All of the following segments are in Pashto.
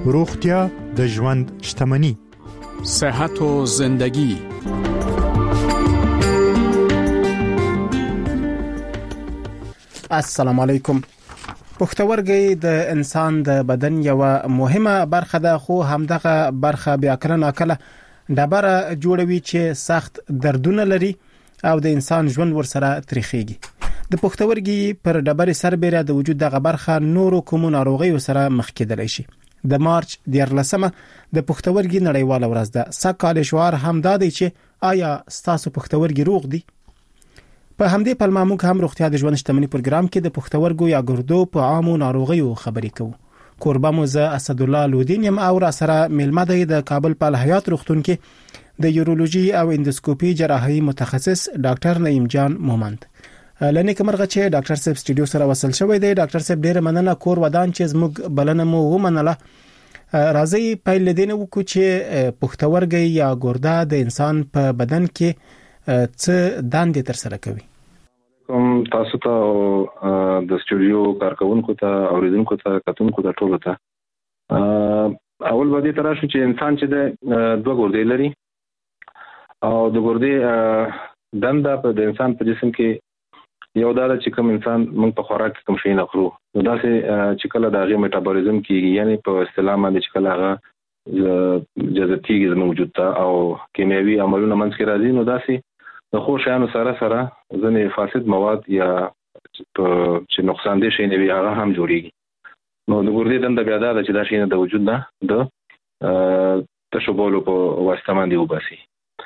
روغتیا د ژوند شتمني. صحت و زندگی. السلام علیکم. پښتورګي د انسان د بدن یو مهمه برخه ده، خو همدغه برخه بیا کله ناکله ډبره جوړوي چې سخت دردونه لري او د انسان ژوند ورسره تریخیږي. د پښتورګي پر ډبرې سربېره د وجود دغه برخه نورو کومو ناروغیو سره مخ کېدلی شي. د مارچ 14مه د پښتورګي نړیواله ورځ ده. سږکال شعار هم دا دی چې آیا ستاسو پښتورګي روغ دي؟ په همدې پلمه موږ هم روغتیا د ژوند شتمني پروګرام کې د پښتورګو یا ګردو په عامو ناروغیو خبرې کوو. کوربه مو زه اسدالله لودین یم او را سره میلمه دی د کابل په الحیات روغتون کې د یورولوژي او اندوسکوپي جراحي متخصص ډاکټر نعیم جان مومند. لنی کومرغه چې ډاکټر صاحب سټوډیو سره وصل شوی دی. ډاکټر صاحب ډیره مننه کور ودان چې زموږ بلنه مو ومنله. راځي پیل دینه وکړو چې پښتورګي یا ګرده د انسان په بدن کې څه دندې تر سره کوي. کوم تاسو ته د سټوډیو کارکونکو ته اوریدونکو ته کتونکو ته ټول ته اول باندې تر شو چې انسان چې د دوه ګردې لري او د ګردې دنده په د انسان په جسم کې یو دا چې کوم انسان موږ په خوراک کوم شي نه خورو نو دا چې کله د هغه میټابولیزم کیږي، یعنی په اصطلاح باندې چې کله هغه جذبتي موجود ته او کیمیاوي عملونه منځ کې راځي، نو دا د خو شیانو سره ځنې فاسد مواد یا چې نقصان دي شي نه وي هغه هم جوړيږي. نو د ګردې دنده بیا دا چې دا شي نه د وجود نه د تشوبولو په واسطه باندې وباسي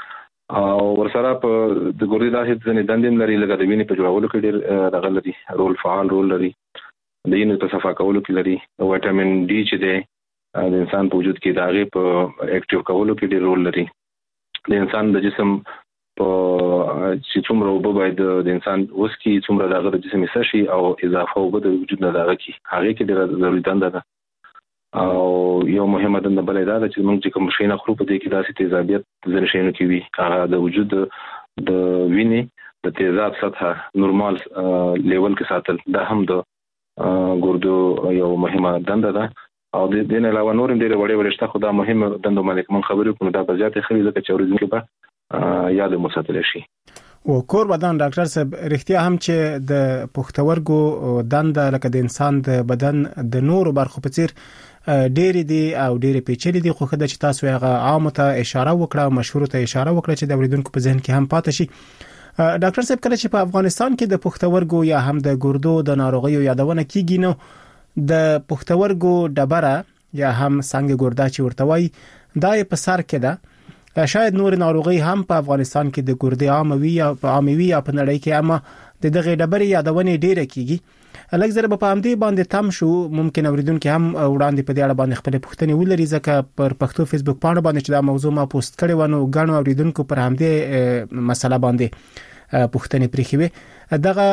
او ورسره په د ګردې داسې ځنې دندې لري لکه د وینې په جوړولو کې ډېر دغه لري فعال رول لري، د وینې په صفا کولو کې لري، وټامین ډي چې دی د انسان په وجود کې د هغې په اکټیو کولو کې ډېر رول لري. د انسان د جسم په چې څومره اوبه باید د انسان وسکي څومره دغه د جسم حصه شي او اضافه اوبه د وجود نه دغه کی هغې کې ډېره ضروري دنده ده. او یو مهمه دنده بلې دا ده چې موږ چې کوم شی نه خورو په دې کې داسې تیزابیت ځینې شیانو کې وي، هغه د وجود د وینې د تیزاب سطحه نورمال لیول کې ساتل دا هم د ګردو یو مهمه دنده ده. او د دې نه علاوه نور هم ډېرې وړې شته، خو دا مهمه دنده باندې موږ خبرې کوو دا په زیاتې ښه وي ځکه چې اورېدونکي به یاد مو ساتلی شي. او کور بدن ډاکټر صاحب رښتیا هم چې د پښتورګو دنده لکه د انسان د بدن د نورو برخو په څیر ډېرې دي او ډېرې پیچلې دي، خو خدای چې تاسو هغه عامه ته اشاره وکړه، مشهور ته اشاره وکړه چې د اوریدونکو په ذهن کې هم پاتې شي. ډاکټر صاحب کله چې په افغانستان کې د پښتورګو یا هم د ګردو د ناروغیو یادونه کیږي نو د پښتورګو ډبره یا هم څنګه ګرده چې ورته وایي دا په سر کې ده. شاید نور ناروغي هم په افغانستان کې د ګردې عاموي یا په نړۍ کې اما د دغه ډبرې یادونه ډیره کیږي. لکه زره په همدې باندې تم شو، ممکن اوریدونکو هم وړاندې په دې اړه باندې خپل پوښتنې ولري ځکه پر پښتو فیسبوک پاڼه باندې چې دا موضوع ما پوسټ کړی و نو غاڼو اوریدونکو پر همدې مسله باندې پوښتنې پرېښوي. دغه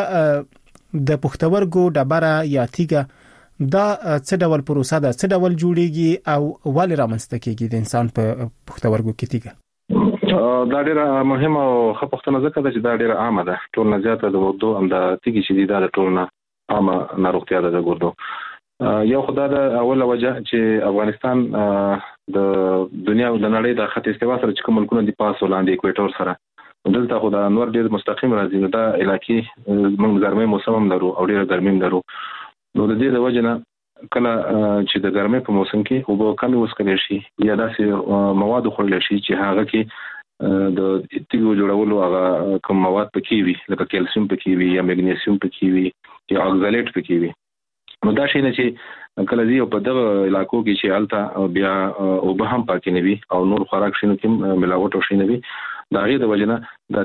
د پښتورګو ډبره یا تیګه دا څه ډول پروسه ده، څه ډول جوړیږي او ولې رامنځته کیږي د انسان په پښتورګو کې تیګه؟ دا ډیره مهمه او ښه پوښتنه ځکه ده چې دا ډیره عامه ده. ټول نه زیاته د ګردو هم د تیګې چې دی دا د ټول نه عامه ناروغتیا ده د ګردو. یو خدای د اوله وجه چې افغانستان د دنیا د نړۍ د خط استوا سره چې کوم ملکونه دي پاس ولاندې اکویټور سره دلته خو د انور ډیر مستقیم راځي، نو دا علاقې موږ ګرمۍ موسم هم لرو او ډیره ګرمۍ هم لرو. نو د دې د وجه نه کله چې د ګرمۍ په موسم کې اوبه کمې وڅښلی شي یا داسې مواد وخوړلی شي چې هغه کې د تیږو جوړولو هغه کوم مواد پکې وي لکه کیلسیم پکې وي یا میګنیسیم پکې وي یا اکزالیټ پکې وي، نو دا شي نه چې کله دی په دغه علاقو کې چې الته بیا اوبه هم پاکې نه وي او نور خوراک شي نو کې ملاوټ شي نه وي، دا غي د وجه نه دا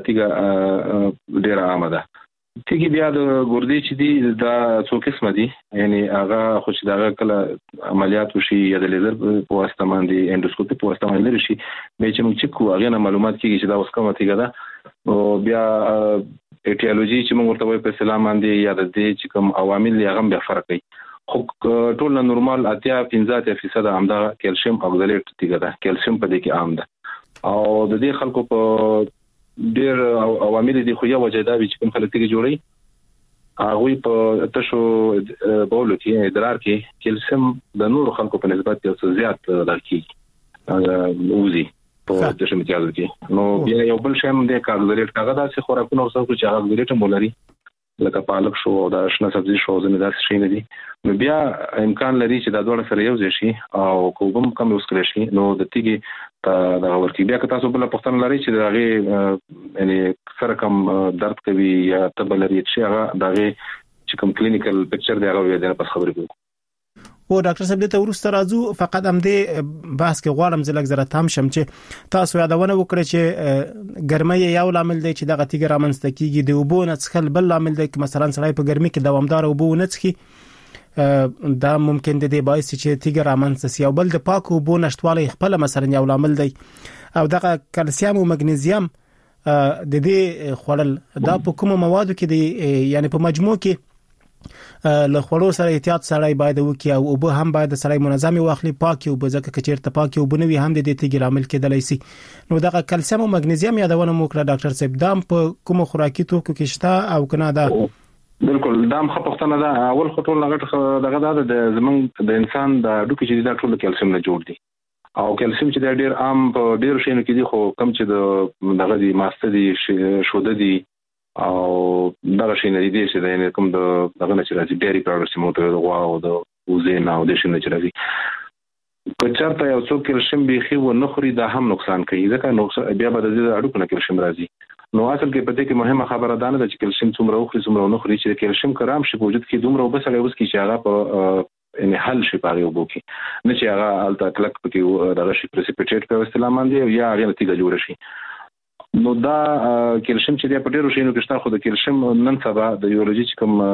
تیګه ډیره عامه ده. تیګي بیا د ګردې چې دي دا څو قسمه دي، یعنی هغه خو چې دا کله عملیات وشي یا د لیزر په واسطه باندې اندوسکوپي په واسطه باندې لري شي مې چې موږ چې کوو هغه معلومات کیږي چې دا اوس کومه تیګه ده. او بیا ایټیولوژي چې موږ ورته وایو په اسلام باندې یا د دې چې کوم عوامل یې هم بیا فرق کوي، خو ټول نورمال 85% همدا کیلشیم اکزالیټ تیګه ده، کیلشیم په دې کې عام ده. او د دې خلکو په ډېر عوامل دي، خو یو وجه دا وي چې کوم خلک تیګه جوړي هغه په تاسو بوله کې ادرار کې کلسیم د نور خلکو په نسبت یو څه زیات درکې وزي په د شمتیازو کې نو بیا یو بل شی هم د کاربوهایډریټ هغه داسې خوراکونه اوسه چې هغه کاربوهایډریټ مولري لکه پالک شو او د شنه سبزي شو زموږ داسې شي نه دي نو بیا امکان لري چې دا ډول سره یو ځای شي او کوم کم یوز کړی شي نو د تیږي دا ورکی بیا که تاسو بل پښتنه لري چې دغه یعنی سره کم درد کوي یا تبه لري چې هغه دغه چې کوم کلینیکل پکچر دی هغه د پس خبرې کوي او ډاکټر صاحب ته ورسته راځو فقط هم دې بحث کې غواړم زلک زره تام شم چې تاسو یادونه وکړئ چې ګرمۍ یو لامل دی چې دغه تیګ رامنځته کیږي د اوبو نه څخل بل لامل دی چې مثلا سړی په ګرمۍ کې دوامدار اوبو نه څخي دا ممکن دی باعث چې تیګ رامنځته شي او بل د پاکو اوبو نشټوالی خپل مثلا یو لامل دی او دغه کلسیم او مګنیزیم د دې خړل دا په کومو موادو کې دی یعنی په مجموع کې له خړو سره احتیاط سره باید وکي او اوبه هم باید سره منظمي واخلي پاکي او بزکه کچیرته پاکي او بنوي هم د دې تیګ عامل کېدلای شي نو دغه کلسیم او مګنیزیم یادونه مو کړه ډاکټر صاحب دام په کوم خوراکي توکو کې شته او کنه دا بالکل دام خپختنه دا اول خطول لغټ دغه د زمون د انسان د ډوکې چې دا ټول کلسیم نه جوړ دي او کلسیم چې ډېر عام په ډېر شینو کې دي خو کم چې دغه دي ماسته دي شوده دي او دغه شي نه دي چې د کوم دغه نه چې راځي ډېری پروډکټس موټر د غوا او د وزې نه او د شي نه چې راځي که چېرته یو څوک کلسیم بيخي و نه خوري دا هم نقصان کوي ځکه نقصان بیا به د اړوکو نه کلسیم راځي نو اصل کې پته کې مهمه خبره ده نه چې کلسیم څومره وخوري څومره نه خوري چې کلسیم کرام شي په وجود کې دومره وبسړې اوس کې چې هغه په ان حل شي پاره وبو کې نه چې هغه الته کلک پکې دغه شي پریسپیټیټ په استعمال باندې یا هغه نتیجه جوړ شي نو دا کلسیم چې د پټیرو شینو کې شته خو د کلسیم نن سبا د یولوژي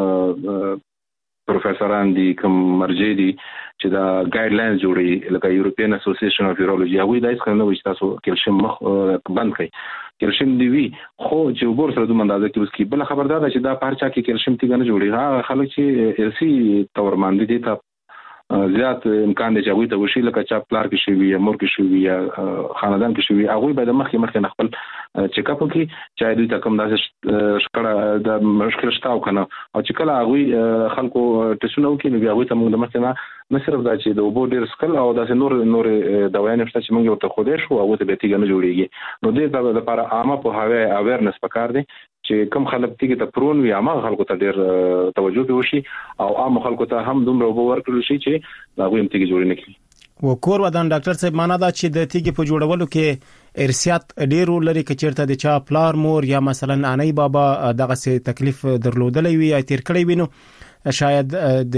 کوم پروفیسوران دي کوم مرجع دي چې دا ګایډلاینز جوړي لکه یورپین اسوسییشن اف یورولوژي هغه دایس کنه وایي تاسو کلسیم مخ بند کړئ کلسیم دی وی خو چې وګور سره دوه اندازه کې اوس کې بل خبردار ده چې دا پارچا کې کلسیم تیګ نه جوړي ها خلک چې ارسي تور باندې دي ته زیات امکان دی چې هغه ته وشي لکه چا پلار کې شوی یا مور کې شوی یا خاندان کې شوی هغه به د مخکې خپل چیک اپ کوي چې دوی ته کوم داسې شکړه د مشکل شته او کنه او چې کله هغه خلکو ټیسټونه کوي نو هغه ته موږ د مخکې نه صرف دا چې د اوبو ډیر سکل او داسې نور دوايان شته چې موږ ورته خوده شو او ته به تیګ نه جوړیږي نو دې لپاره عامه په هوا اویرنس پکار دی چې کوم خلک تیګ ته پرون وي عامه خلکو ته ډیر توجه وشي او عام خلکو ته هم دومره اوبو ورکړل شي چې هغه هم تیګ جوړ نه کړي وکور ودان ډاکټر صاحب معنا دا چې د تیګ په جوړولو کې ارسیات ډیرو لري کچیرته د چا پلار مور یا مثلا انای بابا دغه سي تکلیف درلودلې وي یا تیر کړی وي نو شاید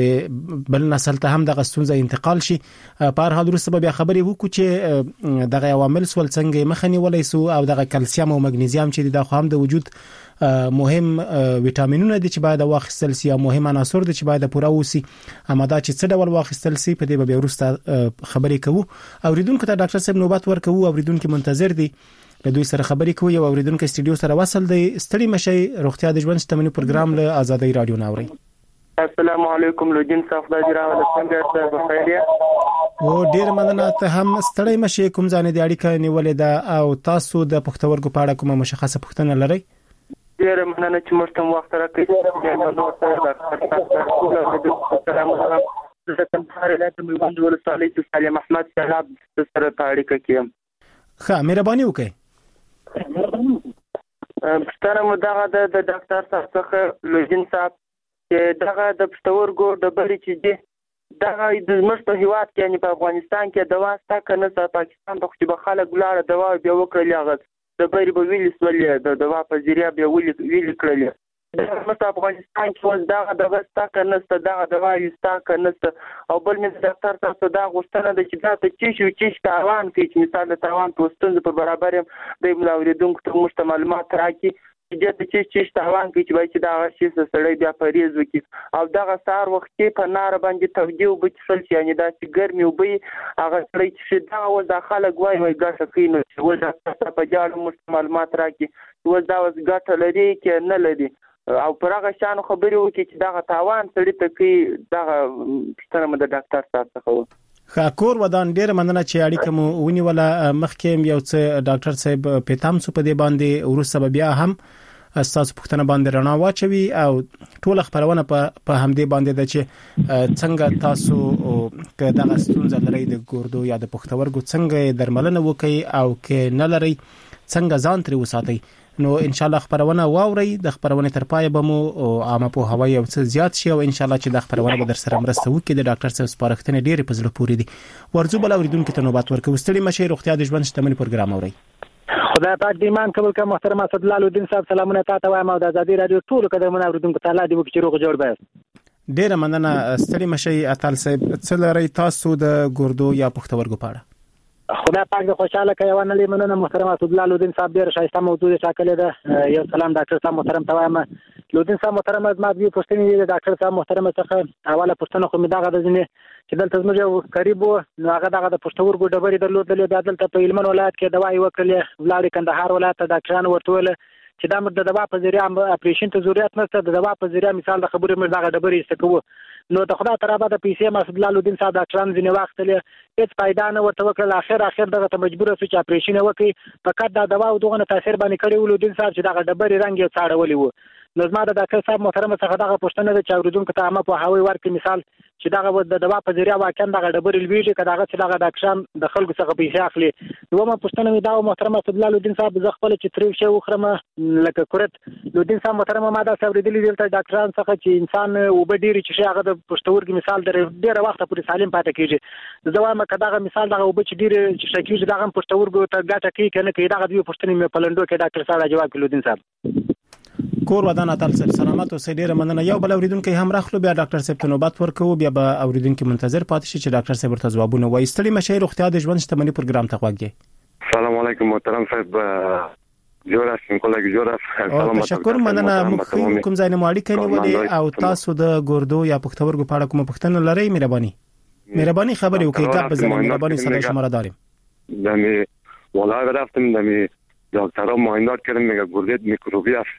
د بل نسل ته هم دغه ستونزه انتقال شي په هر حال وروسته بیا خبرې وکړو چې دغه عوامل سول څنګه مخنی ولای سو او دغه کلسیم او مګنیزیم چې د خام د وجود مهم وټامینونه دي چې باید واخیستل شي او مهم عناصر دي چې باید پوره وسی امدا چې څه ډول واخیستل شي په دې به وروسته خبرې کوو اوریدونکو ته ډاکټر صاحب نوبت ورکوو اوریدونکو منتظر دي له دوی سره خبرې کوي او اوریدونکو استډیو سره وصل دی ستړي مشي روغتیا د ژوند شتمنۍ پروګرام له آزادۍ رادیو ناوري السلام علیکم لوجین صاحب د جراوه څنګه تاسو بخیر او ډیر مننه ته هم ستړي مشي کوم ځانې د اړیکه نیولې ده او تاسو د پښتورګو په اړه کومه مشخصه پوښتنه لرئ ډیر مننه چې مرتم وخت راکړئ نو سلام علیکم زه کوم حالت مې وند ولسالي چې سالم احمد صاحب سره اړیکه کیم ښه مهرباني وکړئ ستاره مو دغه د ډاکټر صاحب څخه لوجین صاحب چې دغه د پښتورګو د بری چې دي دغه د مشته هیواد کې یعنی په افغانستان کې دوا ستا کنه په پاکستان په خو به خلک ګلاړه دوا بیا وکړل هغه د بری په ویل سولې د دوا په ذریعہ بیا ویل کړل په افغانستان کې وز دغه د ستا کنه دغه دوا یستا کنه او بل مې ډاکټر تاسو دا غوښتنه ده چې دا ته چې تاوان کې چې مثال د تاوان پوسټند په برابر د ملاوریدونکو ته مشته معلومات راکړي چې چې تاوان کې چې باید دا شي سړی بیا پریز وکړي او دغه سار وخت کې په نار باندې توجیه وبچل شي یعنی دا چې ګرمي وبي هغه سړی چې دا و د خلک وای ګټه کینو چې و دا په جاړو مشته معلومات راکړي و دا وز ګټه لري کې نه لري او پر هغه شان خبرې وکړي چې دغه تاوان سړی ته کې دغه پښتنه د ډاکټر صاحب څخه خاکور ودان ډیر مننه چې اړیکه مو ونیوله مخکې یو څه ډاکټر صاحب پیتام سو په دې باندې ورسره بیا هم تاسو پوښتنه باندې رڼا واچوي او ټول خبرونه په همدې باندې ده چې څنګه تاسو که دغه ستونزه لري د ګردو یا د پښتورګو څنګه درملنه وکړي او که نه لري څنګه ځان ترې وساتي. نو ان شاء الله خبرونه واوري د خبرونه تر پای به مو عامه په هوای او څه زیات شي او ان شاء الله چې د خبرونه به در سره مرسته وکړي. د ډاکټر صاحب سپارښتنې ډېرې په زړه پورې دي. ورځو بل اوریدونکو ته نوبت ورکوي. ستړي مشه روغتیا د ژوند شتمنۍ پروګرام اوري. خدای پاک دې ایمان قبول کړه. محترم اسدالله الدین صاحب سلامونه تاسو وایم او د ازادي رادیو ټول قدرمن اوریدونکو ته الله دې وکړي چې روغ جوړ به. ډېر مننه ستړي مشه اتل صاحب. څه لري تاسو د ګردو یا پښتورګو په اړه؟ خدای پاک دې خوشاله کړي. ونه لیمنه محترم اسدالله الدین صاحب ډېر شایسته موضوع ټاکلې ده. یو سلام ډاکټر صاحب محترم ته وایم. الدین صاحب محترم ما دې پوښتنې دي ډاکټر صاحب محترم څخه اوله پوښتنه خو مې دغه د ځنې چې دلته زموږ قریب نو هغه دغه د پښتورګو ډبرې درلودلې. بیا دلته په هلمند ولایت کې دوا وکړلې. ولاړې کندهار ولایت ته ډاکټرانو ورته ویل چې دا د دوا په ذریعه اپریشن ته ضرورت نشته. د دوا په ذریعه مثال د خبرې مې دغه ډبرې استکوو. نو د خدای تعالی د پیسې مسعود الدین صاحب ډاکټران ځنې واخلې هیڅ فائدہ نه ورته وکړل. اخر دغه ته مجبور شو چې اپریشن وکړي. فقط دا دوا او دغه تاثیر باندې کړی و الدین صاحب چې دغه ډبرې رنګ یې څاړولې و. نو زما د ډاکټر صاحب محترم څخه دغه پوښتنه ده چې اوریدونکو ته عامه په هوای ورکړي مثال چې دغه د دوا په ذریعه واقعا دغه ډبرې لویږي که دغه چې دغه ډاکټران د خلکو څخه پیسې اخلي. دومره پوښتنه مې دا محترم اسدالله الدین صاحب زه خپل چې تریو شی وخرم لکه کورت الدین صاحب محترم ما دا اوریدلې دلته ډاکټران څخه چې انسان وب ډیری چې هغه د پښتورګي مثال ډېر وخت پورې سالم پاتې کیږي. زه وایم که دغه مثال دغه وب چې ډیر چې شکیږي دغه پښتورګو ته ګټه کوي کنه کوي. دغه دوی پوښتنې مې پلندو کې ډاکټر صاحب جواب کړو الدین صاحب. کور ودان اتل صاحب سلامات اوسئ. ډېر مننه. یو بل اوریدونکو هم راخلو بیا ډاکټر صاحب ته نوبت ورکوو. بیا به اوریدونکو منتظر پاتې شي چې ډاکټر صاحب ورته ځوابونه وایي. ستړي مشه روغتیا د ژوند شتمنۍ پروګرام ته غوږی. سلام علیکم محترم صاحب. جوړه څنګه جوړه سلام. تشکر مننه. موږ کوم ځای نه اړیکه نیولې او تاسو د ګردو یا پښتورګو په اړه کوم پوښتنه لرئ مهرباني خبرې وکړئ. ګپ بزنید مهرباني صدای شما را داریم. دمی والله رفتم دمی دکترها معاینات کردم میگه گردت میکروبی است.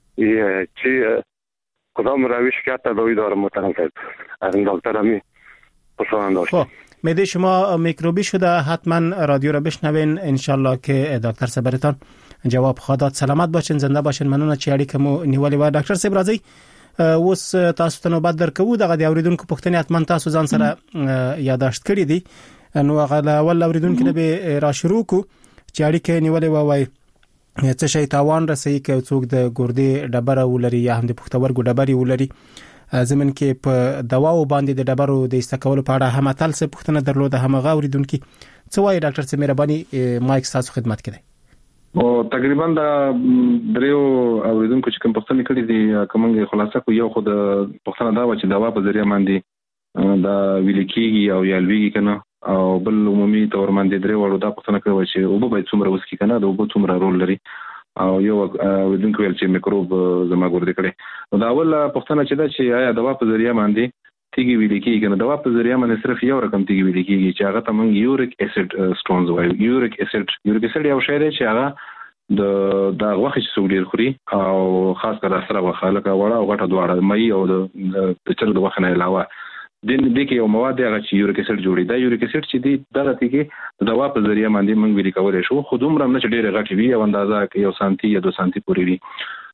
چی کدام روش که تداوی داره محترم صاحب؟ از این دکتر همی پرسان داشت. میده شما میکروبی شده حتما رادیو را بشنوین انشالله که دکتر صاحب براتون جواب خواهد داد. سلامت باشین زنده باشین. ممنون چې اړیکه مو نیولې و. ډاکټر صاحب راځي اوس تاسو ته نوبت درکوو. دغه د اوریدونکو پوښتنې حتما تاسو ځان سره یاداشت کړی دي. نو هغه اول اوریدونکو نه به را شروع کو چې اړیکه نیولې و وای څه شي تاوان رسېږي که څوک د ګردې ډبره ولري یا هم د پښتورګو ډبرې ولري. زمون کې په دواو باندې د ډبرو د استکولو په اړه هم اتل څه پوښتنه درلوده. همغه اوریدونکو څه وایي ډاکټر صاحب مهرباني مایک تاسو خدمت کړئ. او تقریبا دا دریو اوریدونکو چې کوم پوښتنه کړې دي کومه خلاصه کو یو خود پوښتنه دا و چې دوا په ذریعہ باندې دا ویل کېږي او یا لویږي کنه او بل عمومي تور باندې درې وړو دا پوښتنه کوي چې او به څومره وسکی کنه دا او څومره رول لري او یو ودونکو ویل چې میکروب زما ګرځي کړي. دا اول پوښتنه چې دا چې آیا دوا په ذریعہ باندې تیږي ویل کېږي کنه. دوا په ذریعہ باندې صرف یو رقم تیږي ویل کېږي چې هغه ته موږ یوریک اسید سټونز وایو. یوریک اسید یو شی دی چې هغه د غوښې چې څوک ډیر خوري او خاص کر سره غوښه لکه وړه او غټه دواړه مې او د چرګ د غوښې نه علاوه د دې کې یو مواد هغه چې یوریک اسید جوړي. دا یوریک اسید چې دی دغه تیږي د دوا په ذریعہ باندې موږ ویل کولای شو. خو دومره نه چې ډیره غټي وي او اندازه کې 1 سانتي یا 2 سانتي پورې وي.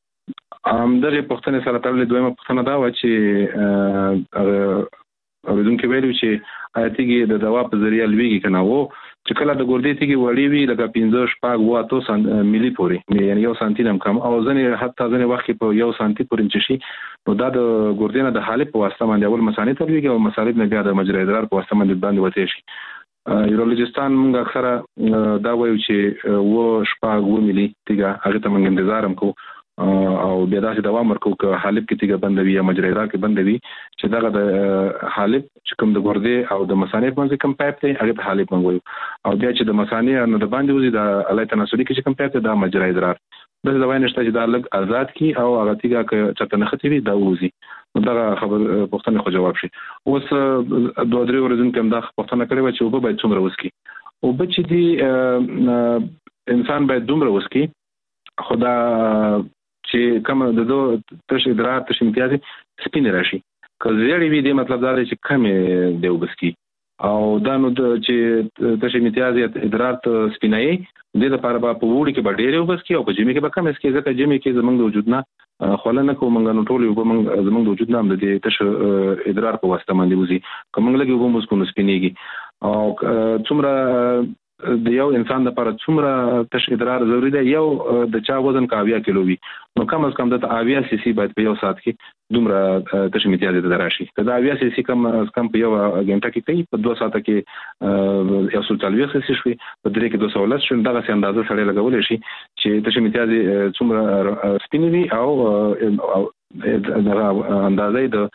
دغه پوښتنه سره تړلې دویمه پوښتنه دا و چې اوریدونکو ویلو چې آیا تیږي د دوا په ذریعہ لویږي کنه. وو چې کله د ګردې تیږي وړي وي لکه 15 شپږ و 8 ملي پورې یعنی 1 سانتي هم کم او ځنه حتی ځنه وخت په 1 سانتي پورې چشي. نو دا د ګردې نه د حالب په واسطه باندې اول مسانې تلويږي او مسالب نه بیا د مجرى ادرار په واسطه باندې وته شي. یورولوژیستان موږ اکثره دا وایو چې و شپږ و ملي تیږه هغه ته موږ انتظار هم کوو او بیا دا چې دوام ورکو که حالب کې تیږه بندوي یا مجرى ادرار کې بندوي چې دغه د حالب چې کوم د ګردې او د مسانې باندې کوم پایپ دی هغه ته حالب موږ وایو او بیا چې د مسانې نه د باندې وځي د الای تناسلي کې چې کوم پایپ دی دا مجرى ادرار. بس دا وینه چې دا لګ آزاد کی او هغه تیږه چې چته نه ختوي دا وځي. دا خبر پوښتنه خو جواب شي. اوس دوه درې ورځې کوم دا پوښتنه کړې و چې وب باید څومره وسکي او به چې دی انسان باید دومره وسکي. خدا چې کوم د دوه تش ادرار تش امتیازي سپین راشي که زیړی وي د مطلب دا دی چې کم دی وبسکي او دا نو چې تشه امتیاز ادرار ته سپینایي د لپاره په وړي کې ډېر وبس کې او په جمی کې به کم اس کې ځکه جمی کې زمونږ د وجود نه خلنه کوم موږ نو ټول یو زمونږ د وجود نه د تشه ادرار په واسطه باندې وزي کوم لګي وبم اوس کوم سپینيږي او څومره د یو انسان لپاره څومره تش ادرار ضروری دی یو د چا وزن کا 80 کیلو وي نو کم از کم د 80 سی سی باید په یو ساعت کې دومره تش امتیاز ته راشي دا 80 سی سی کم از کم په یو غنټه کې کوي په 2 ساعت کې یو څو تلوي سی شي په درې کې 210 شون دغه څه اندازه سره لګول شي چې تش امتیاز څومره سپینوي او دغه اندازې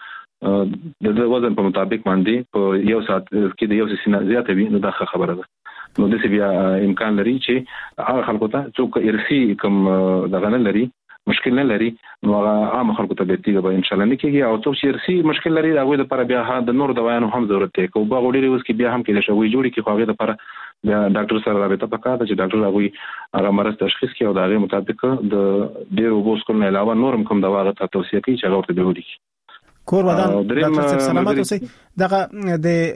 د وزن په مطابق باندې په یو ساعت کې د یو سی نه زیاته وي نو دا خبره ده نو د سی بیا امکان لري چې هغه خلکو ته څوک ارسي کوم دغه نه لري مشکل نه لري نو هغه عام خلکو ته به تیګه به ان شاء الله نه کیږي او څوک چې ارسي مشکل لري هغه لپاره بیا د نور دوايانو هم ضرورت دی کو باغ وړي اوس کې بیا هم کې شوی جوړي کې خو هغه لپاره بیا ډاکټر سره رابطه پکاره چې ډاکټر هغه مرض تشخیص کوي او د هغه مطابق د ډیرو بوسکل نه علاوه نورم کوم دوا غته توصیه کوي چې هغه ورته به ودی کور ودان ډاکټر صاحب سلامات اوسئ دغه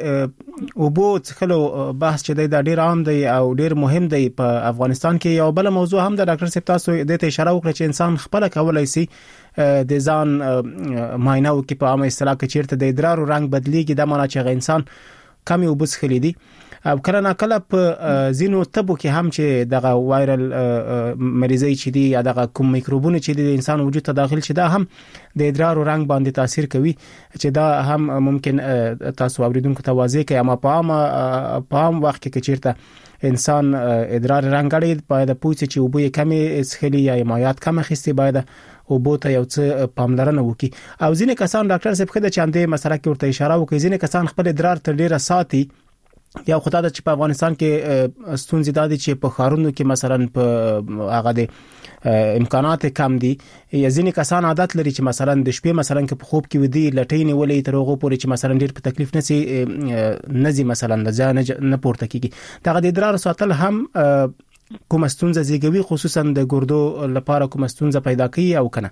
د اوبو څخلو بحث چې د ډیر عام دی او ډیر مهم دی په افغانستان کې یو بل موضوع هم د ډاکټر صاحب تاسو د ته اشاره وکړه چې انسان خپل کولای شي د ځان معاینه وکړي په عامه اصطلاح کې چیرته د ادرار رنگ بدلیږي د معنی چې انسان کم اوبو څخلی دي او کله نا کله په زینو تبو کې هم چې دغه وایرل مریضي چې دی یا دغه کوم میکروبونه چې د انسان وجود ته داخل شي دا هم د ادرار رنگ باندې تاثیر کوي چې دا هم ممکن تاسو اوریدونکو ته واضح کوي اما په عام وخت کې چیرته انسان ادرار رنگ غړي باید پوښتنه چې وبې کمې اسخلي یا مایات کم خستي باید او بوته یو څه پاملرنه وکي او ځینې کسان ډاکټر صاحب خدای چاندې مسله کې ورته اشاره وکړي ځینې کسان خپل ادرار تر ډیره ساتي یا خدای د چې په افغانستان کې ستونزې دادي چې په خارونو کې مثلا په هغه د امکانات کم دي یا ځینې کسان عادت لري چې مثلا د شپې مثلا کې په خوب کې ودی لټینې ولې تر هغه پورې چې مثلا ډیر په تکلیف نسی مثلا نه پورته کیږي دا د ادرار ساتل هم کوم ستونزه زیږوي خصوصا د ګردو لپاره کوم ستونزه پیدا کوي او کنه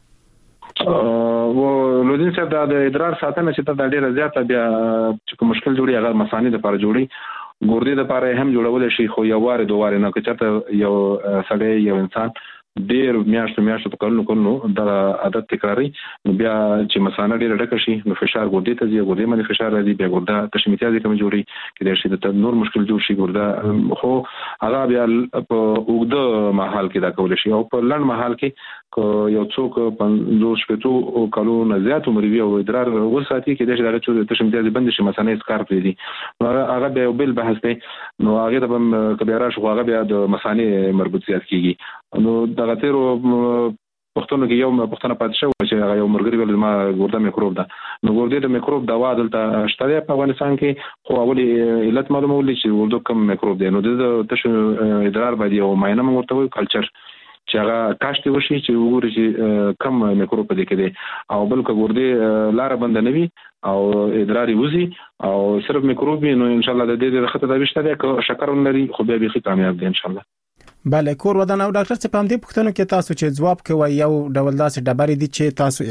و لودین صاحب د ادرار ساتنه چې ته ډیره زیاته بیا چې مشکل جوړي هغه مسانې لپاره جوړي ګردې لپاره هم جوړول شي خو یو واره دوه واره نه کچته یو سړی یو انسان ډیر میاشتو په کلونو د عادت تکراری نو بیا چې مسانه ډیره ډکه شي نو فشار ګردې ته ځي ګردې باندې فشار راځي بیا ګرده تشمیتیازي کوم جوړي کې د شي د نور مشکل جوړ شي ګرده خو هغه بیا په اوږده محل کې دا کول شي او په لړ محل کې یو څوک 50 کلونو زیات عمر وي او ادرار وساتي کې د شي د تشمیتیازي بند شي مسانه اسکار پریدي هغه بیا بل بحث دی نو هغه د کبیره شو هغه بیا د مسانه مربوطیت کیږي نو دغه تیرو پښتون کې یو پښتنه پات شو چې هغه یو مرګري ول ما ګرده میکروب ده نو ګرده د میکروب دوا دلته شته په افغانستان کې خو اولی علت معلومه ولې چې ورته کم میکروب دی نو د تش ادرار باندې یو معاینه موږ ته کلچر چې هغه کاشتي وشي چې وګوري چې کم میکروب پدې کې دی او بل ګرده لار بند نه وي او ادراري وزي او صرف میکروب نو ان شاء الله د دې خطر د وشته ده شکر لري خو بیا به کامیاب دي ان شاء الله بله کور ودان او ډاکټر څه پام دي پښتنو کې تاسو چې جواب کوي یو ډول داسې ډبرې دي چې تاسو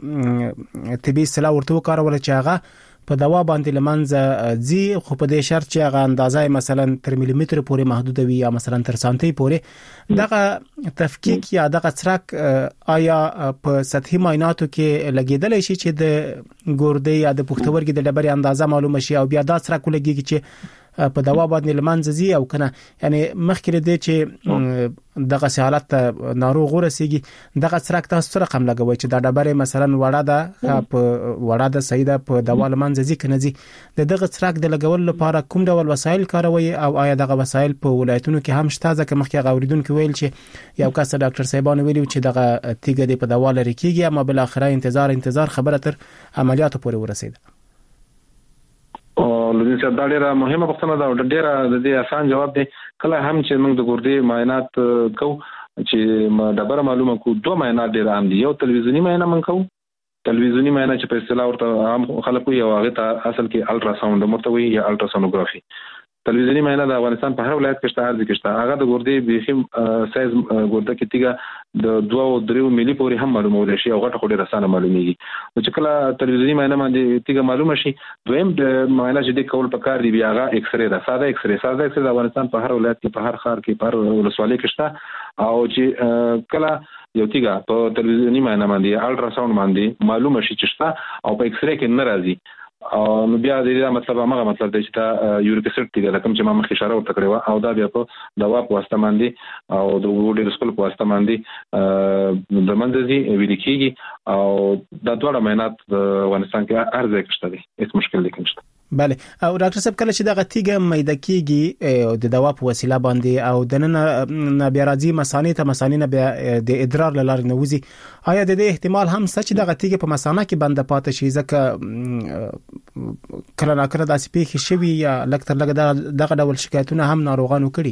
یو طبي اصطلاح ورته کارول چې هغه په دوا باندې لمنځه زی خو په دې شرط چې هغه اندازه مثلا تر ملي متر پورې محدود وي یا مثلا تر سانتي پورې دغه تفکیک یا دغه څرک آیا په سطحي معایناتو کې لګیدل شي چې د ګردې یا د پښتورګي د ډبرې اندازه معلومه شي او بیا دا څرک ولګي چې په دوا باندې لمنځه زی او کنه یعنی مخکې دې چې دغه حالت ناروغ ورسیږي دغه څرک تاسو سره رقم لګوي چې دا ډبره مثلا وړه ده صحیح ده په دوا لمنځه زی کنه زی دغه څرک د لګول لپاره کوم ډول وسایل کاروي او آیا دغه وسایل په ولایتونو کې هم شته ځکه مخکې غوړیدونکو ویل چې یو کس ډاکټر صاحبانو ویلي چې دغه تیګه د په دوا لري کیږي اما بل اخره انتظار خبره تر عملیاتو پورې ورسیده لودین صاحب دا ډیره مهمه پوښتنه ده ډیره د دې آسان جواب دی کله هم چې موږ د ګردې معاینات کوو چې ډبره معلومه کو دوه معاینات ډیر عام دي یو تلویزیونی معاینه موږ کوو تلویزیونی معاینه چې په اصطلاح ورته عام خلکو یو هغه ته اصل کې الټرا ساوند مرتوي یا الټرا سونوګرافي تلویزیونی معاینه د افغانستان په هر ولایت کې شته، هر ځای کې شته. هغه د ګردې بيخي سایز ګرده کې تیګه د 2-3 ملي پورې هم معلومول شي او غټه خوري رسانه معلومیږي. چې کله تلویزیونی معاینه باندې تیګه معلومه شي، دویم د معاینه چې د کول په کار دی بیا هغه ایکس ری ده، ساده ایکس ری د افغانستان په هر ولایت کې، په هر ښار کې، په هر ولسوالۍ کې شته. او چې کله یو تیګه په تلویزیونی معاینه باندې الټرا ساوند باندې معلومه شي چې شته او په ایکس ری کې نه راځي، او بیا د دې مطلب هغه مطلب دی چې دا یوریک اسید تیګه کوم چې ما مخکې اشاره ورته کړې و، او دا بیا په دوا په واسطه باندې او د وګړو سکول په واسطه باندې د منځي ویل کېږي. او دا ټول معاینات د افغانستان کې هر ځای کې شته دي، هیڅ مشکل نشته. بله. او ډاکټر صاحب کله چې دغه تیګه میده کېږي د دوا په وسیله باندې او د نن بیا راځي مثانې نه بیا د ادرار لاره نه وځي، آیا د دې احتمال هم شته چې دغه تیګه په مثانه کې بنده پاتې شي؟ ځکه کله ناکله داسې پیښې شوي یا لږ تر لږه دغه ډول شکایتونه هم ناروغانو کړي.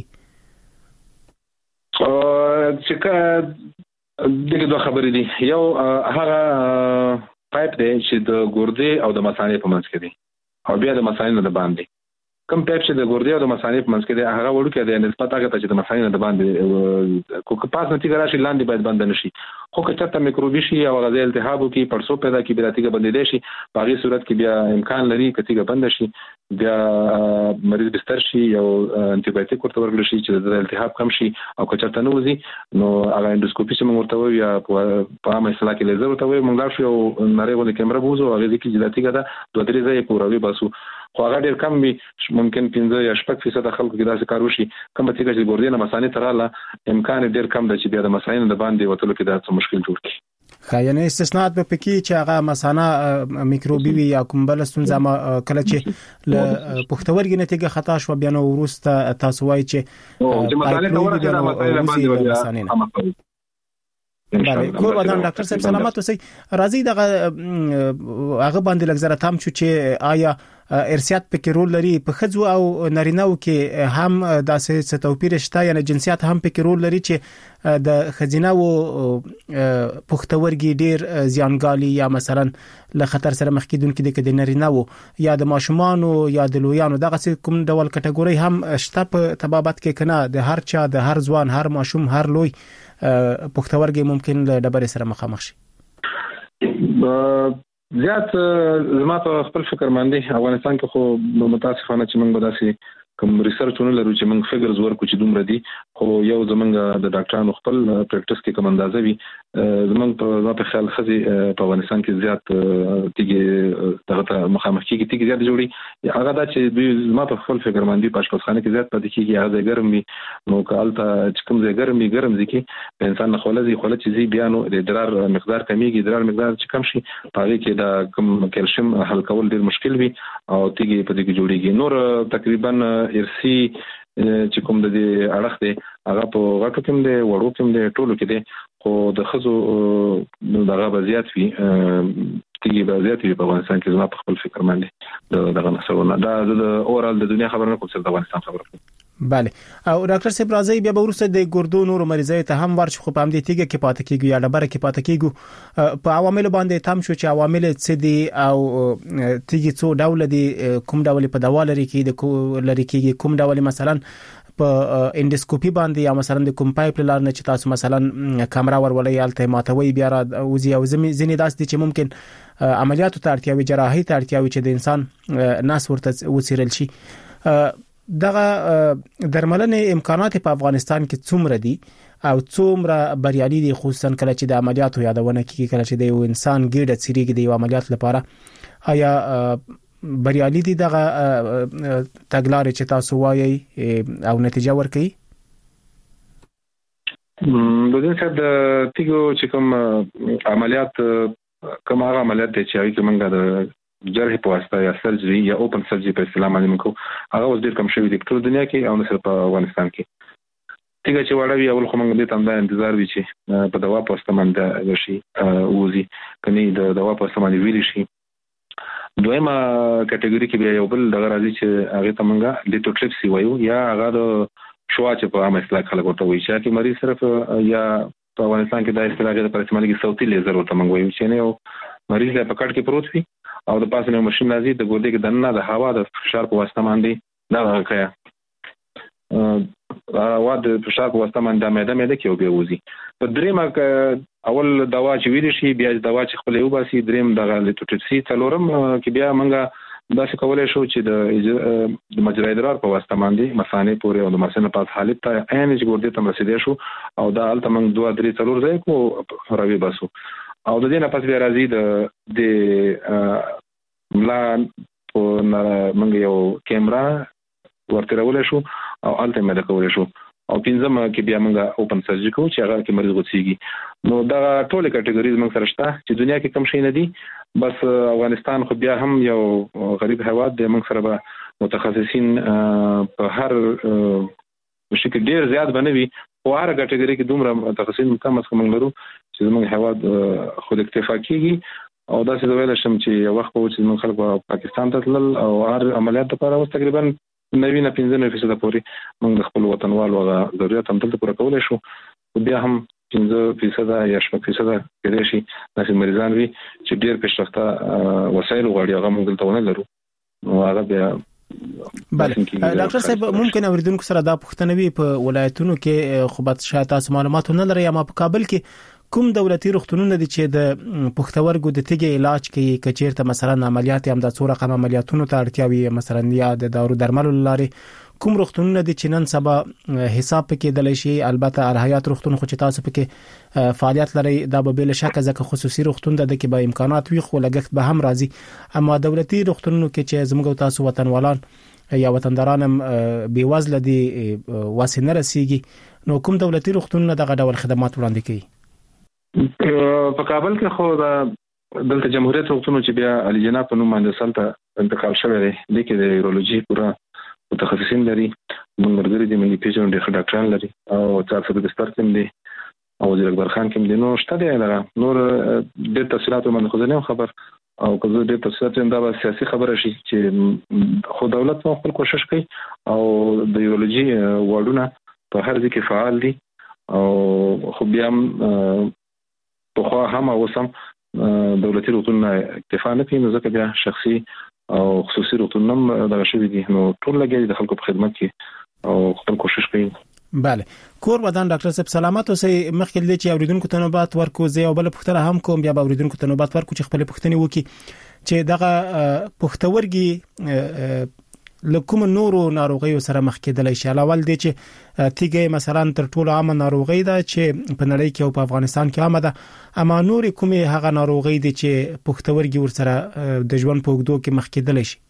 چې دغه دوه خبرې دي، یو هغه پایپ دی چې د ګردې او د مثانې په منځ کې دی، او بیا د مثانې نه باندې کوم پایپ چې د ګردې او د مثانې په منځ کې دی هغه وړوکی دی نسبت هغه ته چې د مثانې نه باندې کوم پاس نه تیګ راشي لاندې باید بند نشي. خو که چېرته میکروبي شي او هغه التهاب وکړي، پړسو پیدا کړي، بیا تیګ بندېدای شي، په هغې صورت کې بیا امکان لري که تیګ بند شي، بیا مریض بستر شي او انټي بایوټیک ورته ورکړل شي چې د التهاب کم شي. او که چېرته نه وځي نو هغه انډوسکوپي چې موږ ورته وایو یا په عامه اصطلاح کې لیزر ورته وایو، موږ لاړ شو او نری غوندې کیمره بوزو، هغې ځای کې چې دا تیګه ده 2-3 ځایه پوروي باسو. خو هغه ډېر کم وي، ممکن 5 یا 6% خلکو کې داسې کار وشي. کوم تیګه چې ګردې نه مثانې ته رااله امکان ډېر کم دی چې بیا د مثانې نه باندې وتلو کې دا څه مشکل جوړ کړي. یعنی استثناءات به پکې چې هغه مثانه میکروبي وي یا کوم بل ستونزه کله چې له پښتورګي نتیجه خطا شو بیا نو ورسته تاسو وایي چې مثانه ته ورسېده مثانه. بله. کور ودان ډاکټر صاحب سلامت اوسئ. راځي دغه هغه باندې لږ زره تام شو چې آیا ارثیات پکې رول لري په ښځو او نارینه‌و کې هم داسې څه توپیر شته، یعنی جنسیت هم پکې رول لري چې د ښځینه‌و پښتورګي ډیر زیانګالي یا مثلا له خطر سره مخ کېدونکي دي، که د نارینه‌و یا د ماشومانو یا د لویانو دغه کوم ډول کټګوري هم شته په طبابت کې کنه؟ د هر چا، د هر ځوان، هر ماشوم، هر لوی پښتورګي ممکن له ډبرې سره مخامخ شي. زیات زما په خپل فکر باندې افغانستان کې خو متاسفانه چې موږ به داسې کوم ریسرچونه لرو چې موږ فګرز ورکو چې دومره دي، خو یو زمونږ د ډاکټرانو خپل پریکټس کې کوم اندازه وي. زمونږ په خیال خزي په افغانستان کې زیات تیګي دغه مخامخ کېږي، تیګي زیات جوړي. هغه دا چې دوی زما په خپل فکر باندې په اشپزخانه کې زیات پاتې کېږي، هغه ګرم وي. نو کالته چې کوم ځای ګرم وي، ګرم ځکه په انسان نه خوله چې زی بیا نو د ادرار مقدار کمیږي، ادرار مقدار چې کم شي هغه کې دا کوم کیلشیم حل کول ډیر مشکل وي او تیګي په دې جوړيږي. نور تقریبا ارسی چې کوم د دې اړخ دی هغه په غټو کې دی، وړو کې دی، ټولو کې دی، خو د خزو دغه بزیات وي، تیګي بزیات وي په افغانستان کې. زما په خپل فکر باندې دغه مسله دا د اورال د دنیا خبر نه کوم څه د افغانستان خبره کوم. بله. او ډاکټر صاحب راځي بیا به ورسره د ګردو نور مریضای ته هم ورشي، خو په همدې تیګه کې پاتې کیږي یا ډبره کې پاتې کیږي. په عوامل باندې تام شو چې عوامل څه دي او تیګي څو ډول دي، کوم ډول په دوا لري کېږي، کوم ډول مثلا په انډوسکوپي باندې یا مثلا د کوم پایپ لار نه چې تاسو مثلا کیمرا ورولې الته ماتوي بیا را وزي او ځینې داس دي چې ممکن عملیاتو ته اړتیا وي، جراحي ته اړتیا وي چې د انسان ناس ورته وڅیرل شي. دغه درملنې امکانات په افغانستان کې څومره دي او څومره بریالي دي، خصوصا کله چې د عملیاتو یادونه کیږي، کله چې د یو انسان ګیډه څیریږي د یو عملیات لپاره؟ آیا بریالي دي دغه تګلارې چې تاسو وایي او نتیجه ورکړي؟ د دې څخه د تیګو چې کوم عملیات کوم هغه عملیات چې هغه کومه د جرحي په واسطه یا سرجري یا اوپن سرجري په اصطلاح باندې موږ هغه اوس ډیر کم شوی دی په ټول دنیا کې او نه صرف په افغانستان کې. تیګه چې وړوي اول خو موږ دې تم دا انتظار وی چې په دوا په واسطه باندې شي وزي کني د دوا په واسطه باندې ویل شي. دویمه کټګوري کې بیا یو بل دغه راځي چې هغه ته موږ لیټوټریپسي وایو یا هغه د شوا چې په عامه اصطلاح خلک ورته وایي چې مریض صرف یا په افغانستان کې د اصطلاح د پرسمالي کې صوتي لیزر ورته موږ وایو چې نه مریض له پکړ کې پروت وي او د پاسه نو ماشين راځي د ګردې کې دنه د هوا د فشار په واسطه باندې دا راکیا واد فشار په واسطه باندې مېده کې وبېوزي. په دریمه اول دوا چې ویل شي بیا دوا چې خپل یو باسي دریم د لیټوټریپسي څلورم کې بیا موږ داسې کولای شو چې د مجرا ادرار په واسطه باندې مثانه پورې او د مثانه په حالت ته عین چې ګردې ته رسیدې شو او دا الته موږ 2-3 ځای کو راوي باسو او د دې نه پس بیا راځي د ملا په موږ یو کیمرا ورته راولې شو او الته مې د کولای شو او پنځم کې بیا موږ اوپن سرجري کوو چې هغه کې مریض غوڅيږي. نو دا ټول کټګوریز موږ سره شته چې دنیا کې کم شي نه دي. بس افغانستان خو بیا هم یو غریب هیواد دی. موږ سره به متخصصین په هر شکل ډیر زیات بنوي او هر کټګوري کې دومره متخصصین کم از کم لرو چې موږ هیواد خود اکتفا کیږي. او دا څه ویل شم چې یو وخت چې موږ خلک پاکستان ته تلل او هر عملیات لپاره اوس تقریبا 95% پورې موږ د خپل وطنوالو ضرورت هم دلته پوره کولای شو. بیا هم 15% یا 6% کېدای شي داسې مریضان وي چې ډېر پیشرفته وسایل غواړي هغه موږ دلته ونه لرو. نو هغه بیا بله ډاکټر صاحب ممکن اوریدونکو سره دا پوښتنه وي په ولایتونو کې خو به شاید تاسو معلومات نه لرئ یا ما په کابل کې کوم دولتي روغتونونه دي چې د پښتورګو د تیږې علاج کوي کچیرته مثلا عملیات هم د څو رقم عملیاتونو ته اړتیا وي مثلا یا د دارو درملو لاري کوم روغتونونه دي چې نن سبا حساب پکې دلای شي. البته الحیات روغتون خو چې تاسو پکې فعالیت لري دا به بل شک ځکه خصوصي روغتون د کې به امکانات وي خو لګښت به هم راځي. اما دولتي روغتونونو کې چې زموږ تاسو وطنوالان یا وطنداران بې وزله دي واسنه رسیږي نو کوم دولتي روغتونونه دغه ډول خدمات وړاندې کوي؟ په کابل کې خو دلته جمهوریت روغتون چې بیا علي جناب په نوم باندې سلطه انتقال شوی دی. د کې د یورولوژي پورا متخصصین لري موږ مرګري دي ملي پیژن ډېر ډاکټران لري او تاسو د ستارتم دي او وزیر اکبر خان کوم دي. نو شته دی نور د تفصیلات باندې خو نه خبر او کله د تفصیلات دا سیاسي خبره شي چې خو دولت خپل کوشش کوي او د یورولوژي وارډونه په هر ځای کې فعال دي او خو بیا په خو هم اوسم دولتي روغتونونه اکتفا نه کوي. نو ځکه بیا شخصي او خصوصي روغتونونه دغه شوي دي نو ټول لګي د خلکو په خدمت کې او خپل کوشش کوي. بله کور ودان ډاکټر صاحب سلامت اوسئ. مخکې د چې اوریدونکو ته نوبات ورکو زه او بل پوښتنه هم کوم بیا به اوریدونکو ته نوبات ورکو چې خپل پوښتنه وکړي چې دغه پښتورګي لکوم نورو ناروغیو سره مخ کېدلای شي. اول دی چې تیګه مثلا تر ټولو عامه ناروغي ده چې په نړۍ کې او په افغانستان کې عامه ده. اما نور کومه هغه ناروغي دي چې پښتورګي ورسره د ژوند په اوږدو کې مخ کېدلای شي؟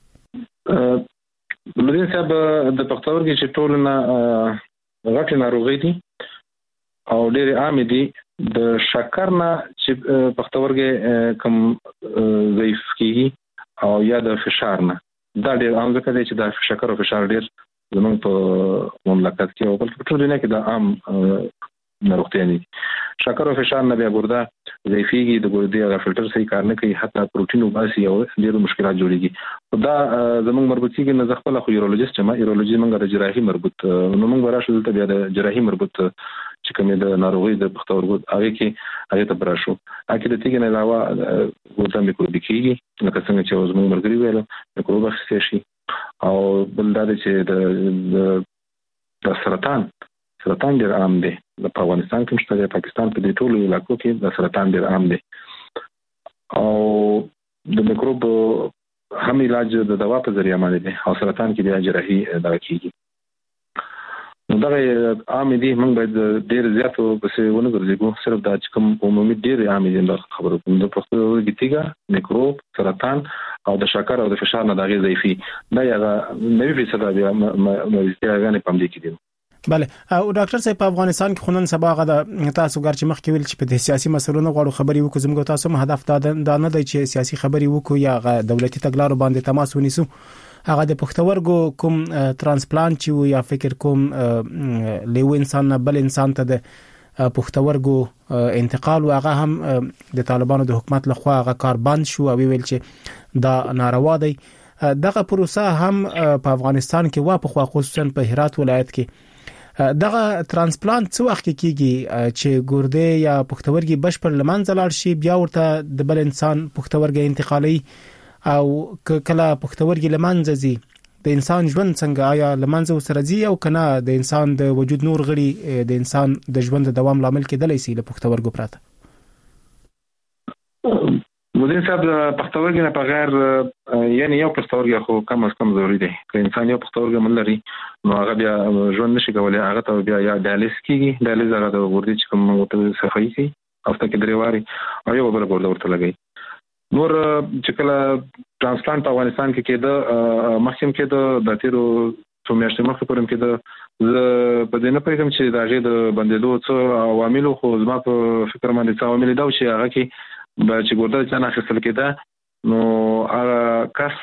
لدین صاحب د پښتورګي چې ټول نه غټ ناروغي دي او ډېر عام دي. د شکر نه چې پښتورګي کم ضعیف کیږي او یا د فشار نه دا ډېر عام ځکه چې د شکر او فشار ډېر زموږ په مملکت کې او په ټول دنیا کې د عام ناروغتیا دي. شکر او فشار نه بیا ګرده ضعیفيږي د ګردې هغه فلټر صحیح کار نه کوي حتی پروتین وباسي او ډېر مشکلات جوړيږي. دا زموږ مربوط کیږي نه ځخپل خو یورولوژیست ما یورولوژي موږ د جراحي مربوط نو موږ راشه دلته بیا د جراحي مربوط چې کومه د ناروغي د پښتورګو هغه کې هغه ته براشو اکه د تیګ نه علاوه ګردې میکروبي کیږي لکه څنګه چې زموږ مرګري ویل میکروب اخیستي شي او بل دا چې د سرطان ډېر عام دی. د افغانستان کې شته د پاکستان په دې ټولو علاقو کې د سرطان ډېر عام دی او د میکروب هم علاج د دوا په ذریعہ باندې دی او سرطان کې بیا جراحي دوا کیږي. نو دا عام دي موږ باید ډېر زیات وسه ونه ګرځو صرف دا چې کوم عمومي ډېر عام دي د خبرو کوم د پښتورګي تیګه میکروب سرطان او د شکر او د فشار نه دغه ضعیفي دا یو 90% بیا مریضانه پام دي کېدل. بله او ډاکټر صاحب په افغانستان کې خونن سبا غدا تاسو ګر چې مخکې ویل چې په سیاسي مسلونو غواړو خبري وکړو زموږ تاسو هم هدف دا نه دی چې سیاسي خبري وکړو یا دولتي تګلارو باندې تماس ونیسو. هغه د پښتورګو کوم ترانسپلانت چې یا فکر کوم لیو انسان بل انسان ته د پښتورګو انتقال او هغه هم د طالبانو د حکومت لخوا هغه کار بند شو او ویل چې دا ناروا دی. دغه پروسه هم په افغانستان کې واپخوا خصوصا په هرات ولایت کې دغه ترانسپلانت څو وخت کېږي چې ګردې یا پښتورګي بشپړ لمنځه لاړ شي بیا ورته د بل انسان پښتورګي انتقالي او کله پښتورګي لمنځه زی د انسان ژوند څنګه آیا لمنځه وسرځي او کنه د انسان د وجود نور غړي د انسان د ژوند د دوام لامل کېدلی شي له پښتورګو پراته؟ مدیر صاحب پښتورګي نه بغیر یعنی یو پښتورګي خو کم از کم ضروري دی. که انسان یو پښتورګي ملري نو هغه بیا ژوند نشي کولای. هغه ته بیا یا ډیالیز کیږي. ډیالیز هغه د ګردې چې کوم وته صفایي کوي هفته کې 3 واري او یو بل ګرده ورته لګي. نور چې کله ترانسپلانت په افغانستان کې کېده مخکې کېده د تیرو څو میاشتې مخکې پرم کېده په دې نه پېژم چې دا غي د بندېدو څو عوامل خو زما په فکر باندې څه عوامل دا چې هغه کې چې ګورده ځان اخیستل کېده نو هغه کس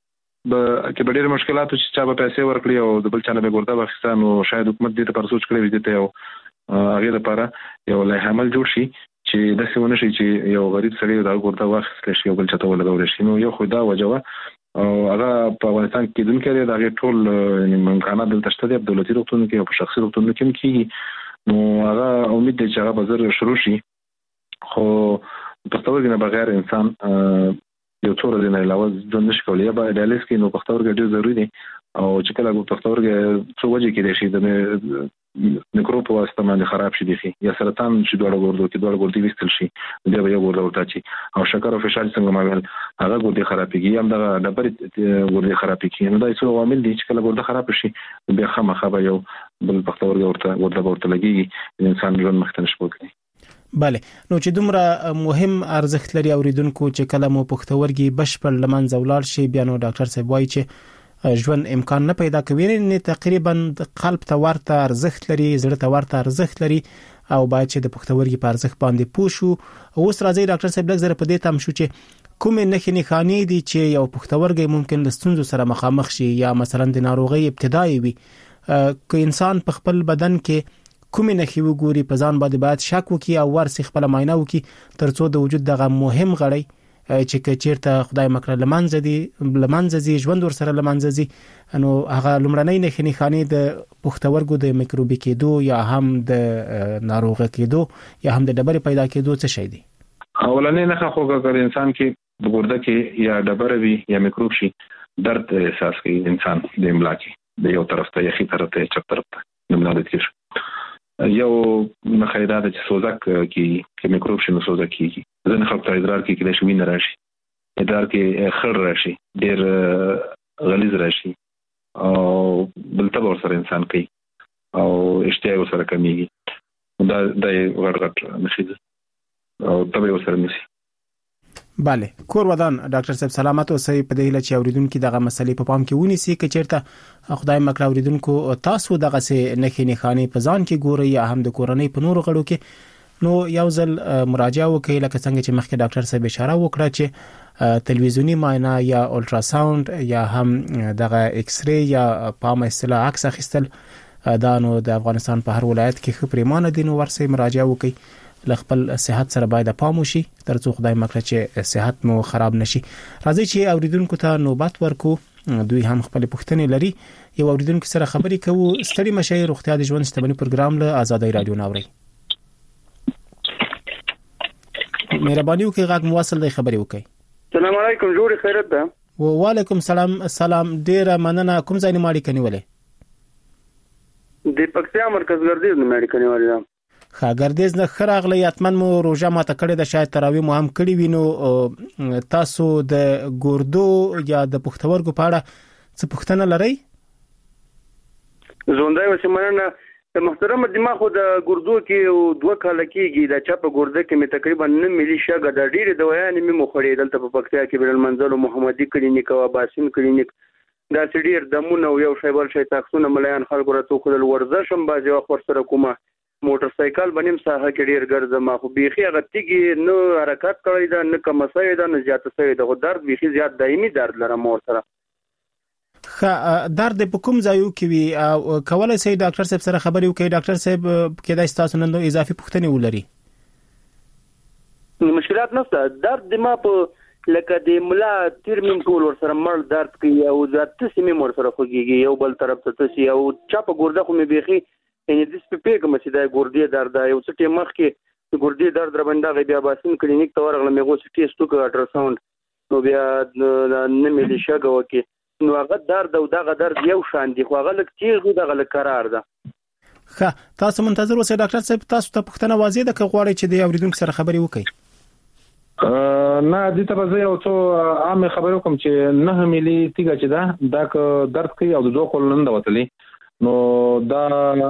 کې به ډېر مشکلات چې چا به پیسې ورکړي او د بل چا نه به ګورده واخیسته نو شاید حکومت دې ته پر سوچ کړی وي ته یو هغه لپاره یو لایحه عمل جوړ شي چې د څه ونه شي چې یو غریب سړی دا ګورده واخیستل شي او بل چا ته ولګول شي. نو یو خو دا وجوه او هغه په افغانستان کې دن کې دا ټول امکانات د تشته د دولتي روغتون کې او په شخصي روغتون کې کېږي. نو هغه امید دی چې هغه بازار شروع شي. خو پښتورګي نه بغیر انسان یو څو ورځې نه علاوه ژوند نشي کولی. یا به ډیالیز کې نو پښتورګي ډېر ضروري دي او چې کله پښتورګي څو وجې کې دي شي د میکروب په واسطه باندې خراب شي دي یا سرطان چې دوړ ګردو کې دوړ ګردي وستل شي بیا به یو ګرده ورته شي او شکر او فشار څنګه ما ویل هغه ګردي خرابېږي هم دا ډبرې ګردي خرابېږي. نو دا څو عوامل دي چې کله ګرده خراب شي بیا خامخا به یو بل پښتورګي ورته لګي انسان ژوند مخ ته نشي کولی. بله نو چې دومره مهم ارزښت لري اوریدونکو چې کله مو پښتورګي بشپړ لمنځه ولاړ شي بیا نو ډاکټر صاحب وایي چې ژوند امکان نه پیدا کوي. نه تقریبا قلب ته ورته ارزښت لري زړه ته ورته ارزښت لري او باید چې د پښتورګي په ارزښت باندې پوه شو. اوس راځي ډاکټر صاحب لږ زره په دې تم شو چې کومې نښې نښانې دي چې یو پښتورګي ممکن له ستونزو سره مخامخ شي یا مثلا د ناروغي ابتدایي وي. که انسان په خپل بدن کې کومې نښې وګوري په ځان باید شک وکړي او ورسې خپل معاینه وکړي ترڅو د وجود دغه مهم غړی چې چیرته خدای مکړه لمنځه ځي ژوند ورسره لمنځه ځي نو هغه لومړنۍ نښې نښانې د پښتورګو د میکروبي کېدو یا هم د ناروغه کېدو یا هم د ډبرې پیدا کېدو څه شي دي؟ اولنۍ نښه خو د انسان کې د ګرده کې یا ډبره وي یا میکروب شي درد احساس کوي انسان د املا کې د یو طرف ته یخي طرف ته چپ طرف ته املا د تیر یو نخیدات چې سوزک کې میکروب شنو سوزک کیږي. ځنه خلک ته ادرار کې کله شوی نه راشي ادرار کې خړ راشي ډېر غلیظ راشي او بل تبع سره انسان کوي او اشتها سره کمیږي دا د غړغړ نشي او تبع سره نشي. بله کور ودان ډاکټر صاحب سلامت اوسئ. په دې هیله چې اوریدونکو دغه مسلې په پام کې ونیسي چې چیرته خدای مکړه اوریدونکو تاسو دغه څه نښې نښانې په ځان کې ګوري یا هم د کورنۍ په نورو غړو کې نو یو ځل مراجعه وکړئ لکه څنګه چې مخکې ډاکټر صاحب اشاره وکړه چې تلویزیونی معاینه یا الټراساوند یا هم دغه ایکس ری یا په اصطلاح عکس اخیستل دا نو د افغانستان په هر ولایت کې خو پریمانه دي نو ورسې مراجعه وکړئ. خپل صحت سره باید پام وشي ترڅو خدای مکړه چې صحت مو خراب نشي. راځي چې اوریدونکو ته نوبت ورکو دوی هم خپل پوښتنې لري. یو اوریدونکو سره خبرې کوو. ستړي مشي روغتیا د ژوند شتمنۍ پروګرام له آزادۍ رادیو ناوړي. مهرباني وکړئ غږ مواصل دی خبرې وکړئ. السلام علیکم جوړ خیرت ده. وعلیکم سلام ډیره مننه. کوم ځای نه ماړی کنيولې؟ د پکتیا مرکز ګردیز نه ماړی کنيولې ده. ګردیز نه خراغلی اتمن مو روزه ماته کړی د شاید تراوی مو هم کړی وینو تاسو د ګردو یا د پښتورګو په اړه څه پوښتنه لرئ؟ زوندای وسمنه محترم دماغ د ګردو کې 2 کال کېږي د چا په ګرده کې مې تقریبا 9 ملي شګه د ډېر دوايان مې مخړې دلته په پکتیا کې بل منزل محمدي کلینیک او باسم کلینیک دا سړي دمونه یو شیبل شي تاکسونه مليان خلکو راته خل ورزش هم بازي وخت سره کومه موټر سایکل باندې ساحه کې ډیر ګرځم خو بيخي غتیږي نو حرکت کوي دا نه کم سوي دا نه زیات سوي دا درد بيخي زیات دایمي درد لرم مور سره. درد په کوم ځایو کې وي او کولای شي ډاکټر صاحب سره خبرې وکړي؟ ډاکټر صاحب کې دا تاسو نن اضافي پوښتنه ولري؟ مشکلات نشته. درد د ما په لکه د ملا تیر مم ټول ور سره مړ درد کوي او ذات سیمه مور سره خوږي یو بل طرف ته تسي او چا په ګرده خو مې بيخي ان د سپیګ مې د ګردې درد یو څه ټیم مخ کې د ګردې درد را باندې بیا باسم کلینیک ته ورغلم مې غوښتي ټیسټ وکړ الټراساوند نو بیا نه ملي شګه وکي نو هغه درد او دغه درد یو شان دي، خو هغه لږ تیز دی، دغه لږ قرار ده. ښه، تاسو منتظر اوسئ ډاکټر صاحب. تاسو ته پوښتنه واضح ده که غواړئ چې د اوریدونکو سره خبرې وکړئ؟ نه، د ته به زه یو څو عام خبرې کوم چې 9 ملي تیږه چې دا که درد کوي او د 2 کولون د وتلی، نو دا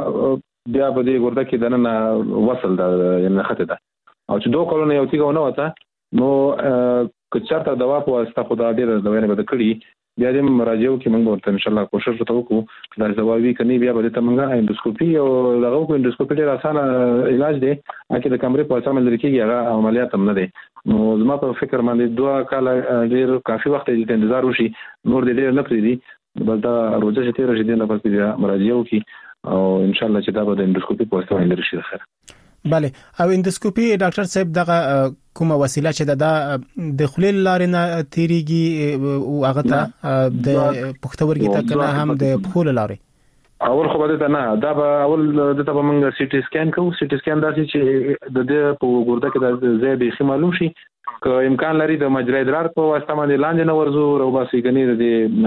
بیا به د ګرده کې دننه وصل ده، یعنی خطه ده، او چې 2 کولون یو تیږه ونه وته، نو که چېرته دوا په واسطه خدا ډېر دوا نه بده کړي، بیا د مراجعو کې موږ ورته ان شاء الله کوشش وکړو چې دا دوا وی کني، بیا به ته موږ اندوسکوپي او دغه کو اندوسکوپي ډېر اسانه علاج دی، اکه د کمرې په اړه مل کېږي، هغه عملیات هم نه دی. نو زما په فکر باندې 2 کال ډېر کافي وخت دی چې انتظار وشي، نور دې ډېر نه پریدي، بل دا روزه چې تیر شي د لپاره بیا مراجعو کې، او ان شاء الله چې دا به د اندوسکوپي په واسطه باندې شي. خیر، بله. او اندوسکوپي ډاکټر صاحب دغه کومه وسیله چې د خولې لارې نه تیریږي او هغه ته د پښتورګي ته کنه هم د پښو لارې؟ اول خو بده نه، دا به اول د ته موږ سي ټي سکین کوو. سي ټي سکین داسې چې د دې په ګرده کې د ځای به معلوم شي، که امکان لري د مجرا ادرار په واسطه باندې لاندې نه ورزو او باسي کني د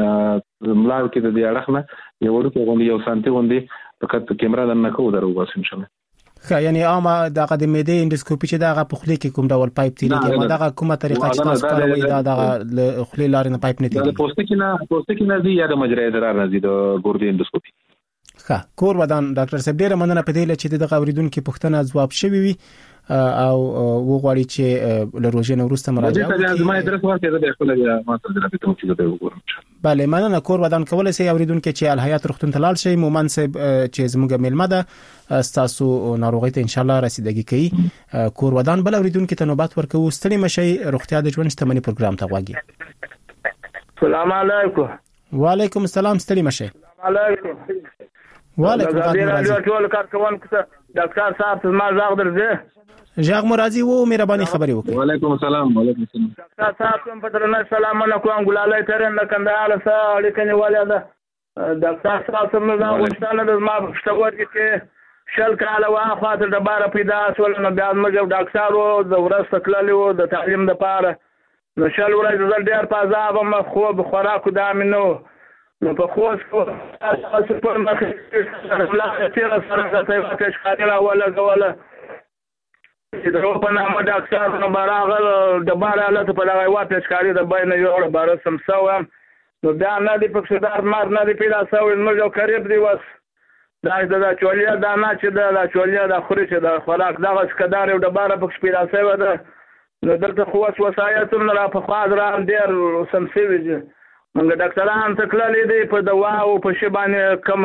ملار کې د اړخ نه یو ورته غونډي یو سانتي غونډي فقط کیمرا نه کوو درو بس ان شاء الله. ښه، یعنی عامه دغه د معدې اندوسکوپي چې دغه په خولې کې کوم ډول پایپ تیریږي، ما دغه کومه طریقه چې تاسو کاروئ دا دغه خولې لارې نه پایپ نه تیریږي؟ د پوستکي نه دی یا د مجرا ادرار نه دی د ګردې اندوسکوپي. ښه، کور ودان ډاکټر صاحب، ډیره مننه په دې چې دغه اوریدونکو پوښتنه ځواب شوی وي او وغواړي چې له روزي نه وروسته مراجعه وکړي. زما ادرس ورکړئ، د خپل بیا ما ته درته کوم څه وګورم. بله، مننه. کور ودان کولای شي اوریدونکو چې الحیات روغتون ته لاړ شي. مومن صاحب چې زموږ میلمه ده، تاسو ناروغي ته ان شاء الله رسیدګي کوي. کور ودان بل اوریدونکو ته نوبت ورکوي. ستړي مشي، روغتیا د ژوند شتمنۍ پروګرام ته غواګي. السلام علیکم. وعلیکم السلام. ستړي مشي. علیکم. وعلیکم السلام. ټول کارکونکو ډاکټر صاحب ته ما زغ درځه، ژغ مرادي وو، مهرباني خبرې وکړئ. وعلیکم السلام. وعلیکم السلام. ډاکټر صاحب کوم پدرنه سلام علیکم. ګلالای ترن د کندهار سره اړیکه نیولې ده. ډاکټر صاحب سم نه غوښتنه د ما پښتورګي کې شل کاله واخاطر د بار پیدا سول، نو بیا موږ ډاکټر وو د ورسته کړلو د تعلیم لپاره، نو شل ورځې زل ډیر پازاب ما خوب خوراک دامنو، نو په خوښ تاسو په مخه الله تیر سره ته تاسو ښکارا ولا غواله چې درو په نامه ډاکټر نو باراغل د باراله په لغوي واته ښکاری د باندې یو بار سم سو، نو بیا نه دی په څدار مار نه دی پیدا سو، نو یو قریب دی وس دا چولیا دا نه چې دا چولیا د خوري چې د خوراک دغه څکدار یو د بار په پیدا سو ده، نو دلته خو وسایت نه را په خاطر ډیر سم سوي موږ ډاکټران ته کړلې دي په دوا او په شی باندې کوم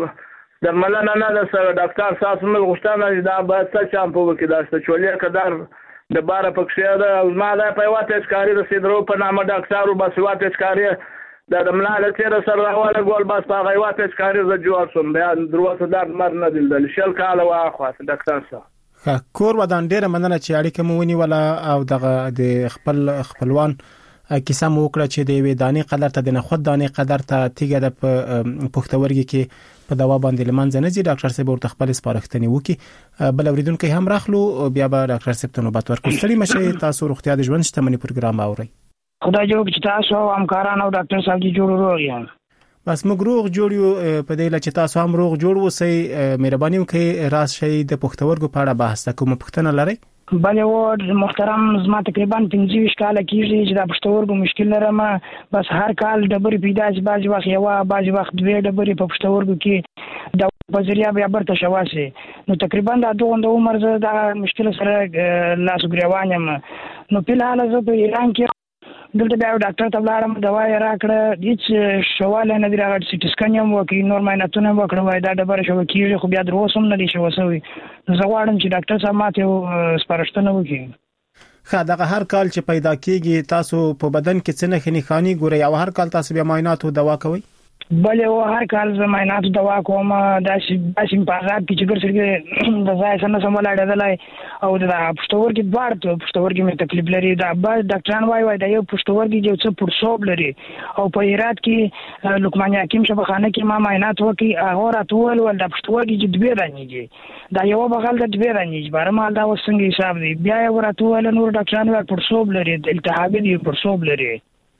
درملنه نه ده سره. ډاکټر تاسو موږ غوښتنه دا به څه چم په وکړي دا څه چولې کدار د بار پکښه ده، او ما دا په واته ښکاری د سیدرو په نامه ډاکټر او بس واته ښکاری د ملاله تیر سره راواله ګول بس په غیواته ښکاری ز جوړ شوم، بیا دروازه دار مر نه دل شل کاله واخوا ډاکټر صاحب. کور ودان ډیره مننه چې اړیکه مو ونیوله او دغه د خپلوان کیسه مو وکړه چې د وې دانې قدر ته د نخود دانې قدر ته تیګه د پښتورګي کې په دوا باندې لمنځ نه ځي. ډاکټر صاحب ورته خپل سپارښتنې وکړي. بل اوریدونکو هم راخلو بیا به ډاکټر صاحب ته نوبت ورکړو. ستړي مشي، تاسو روغتیا د ژوند شتمنۍ پروګرام اورئ. خدای جوړ کړي تاسو همکاران او ډاکټر صاحب دې جوړ یم. بس موږ روغ جوړ یو په دې لچ تاسو هم روغ جوړ وسی. مهرباني وکړئ راز شي د پښتورګو په اړه بحث کوم پښتنه لري؟ بله و محترم، زما تقریبا 25 کال کېږي چې د پښتورګو مشکل لرم. بس هر کال ډبرې پیدا شي، بعض وخت یو بعض وخت دوه ډبرې په پښتورګو کې د بازاریا بیا برته شواسي، نو تقریبا د دوه عمر زه د مشکل سره لاس ګریوان یم. نو په حال زه په ایران کې دلته بیا ډاکټر ته لاړم، دوا یې راکړه، هیڅ شواله نه دی راغلی. سي ټي سکین هم وکړ، نور معاینتونه هم وکړل، وایي دا ډبره شوه کېږي، خو بیا در اوسه هم نه دی شوه سوی. نو زه غواړم چې ډاکټر صاحب ماته یو سپارښتنه وکړي. ښه، دغه هر کال چې پیدا کېږي تاسو په بدن کې څه نښې نښانې ګورئ او هر کال تاسو بیا معاینات او دوا کوئ؟ بله و هر کال زه معاینات دوا کوم، داسې په عذاب کې چې ګرځي د ځای سره نه سم ولاړېدلی او د پښتورګي دواړه پښتورګي مې تکلیف لري. دا بعض ډاکټران وایي دا یو پښتورګي یو څه پړسوب لري، او په هرات کې لقمان حکیم شفاخانه کې ما معاینات وکړي، هغه راته وویل دا پښتورګي چې دوې دانې دي، دا یو بغل د دوې دانې دي، بهرمحال دا اوس څنګه حساب دی. بیا یې راته وویل نور ډاکټران وایي پړسوب لري، التهابي دی، پړسوب لري.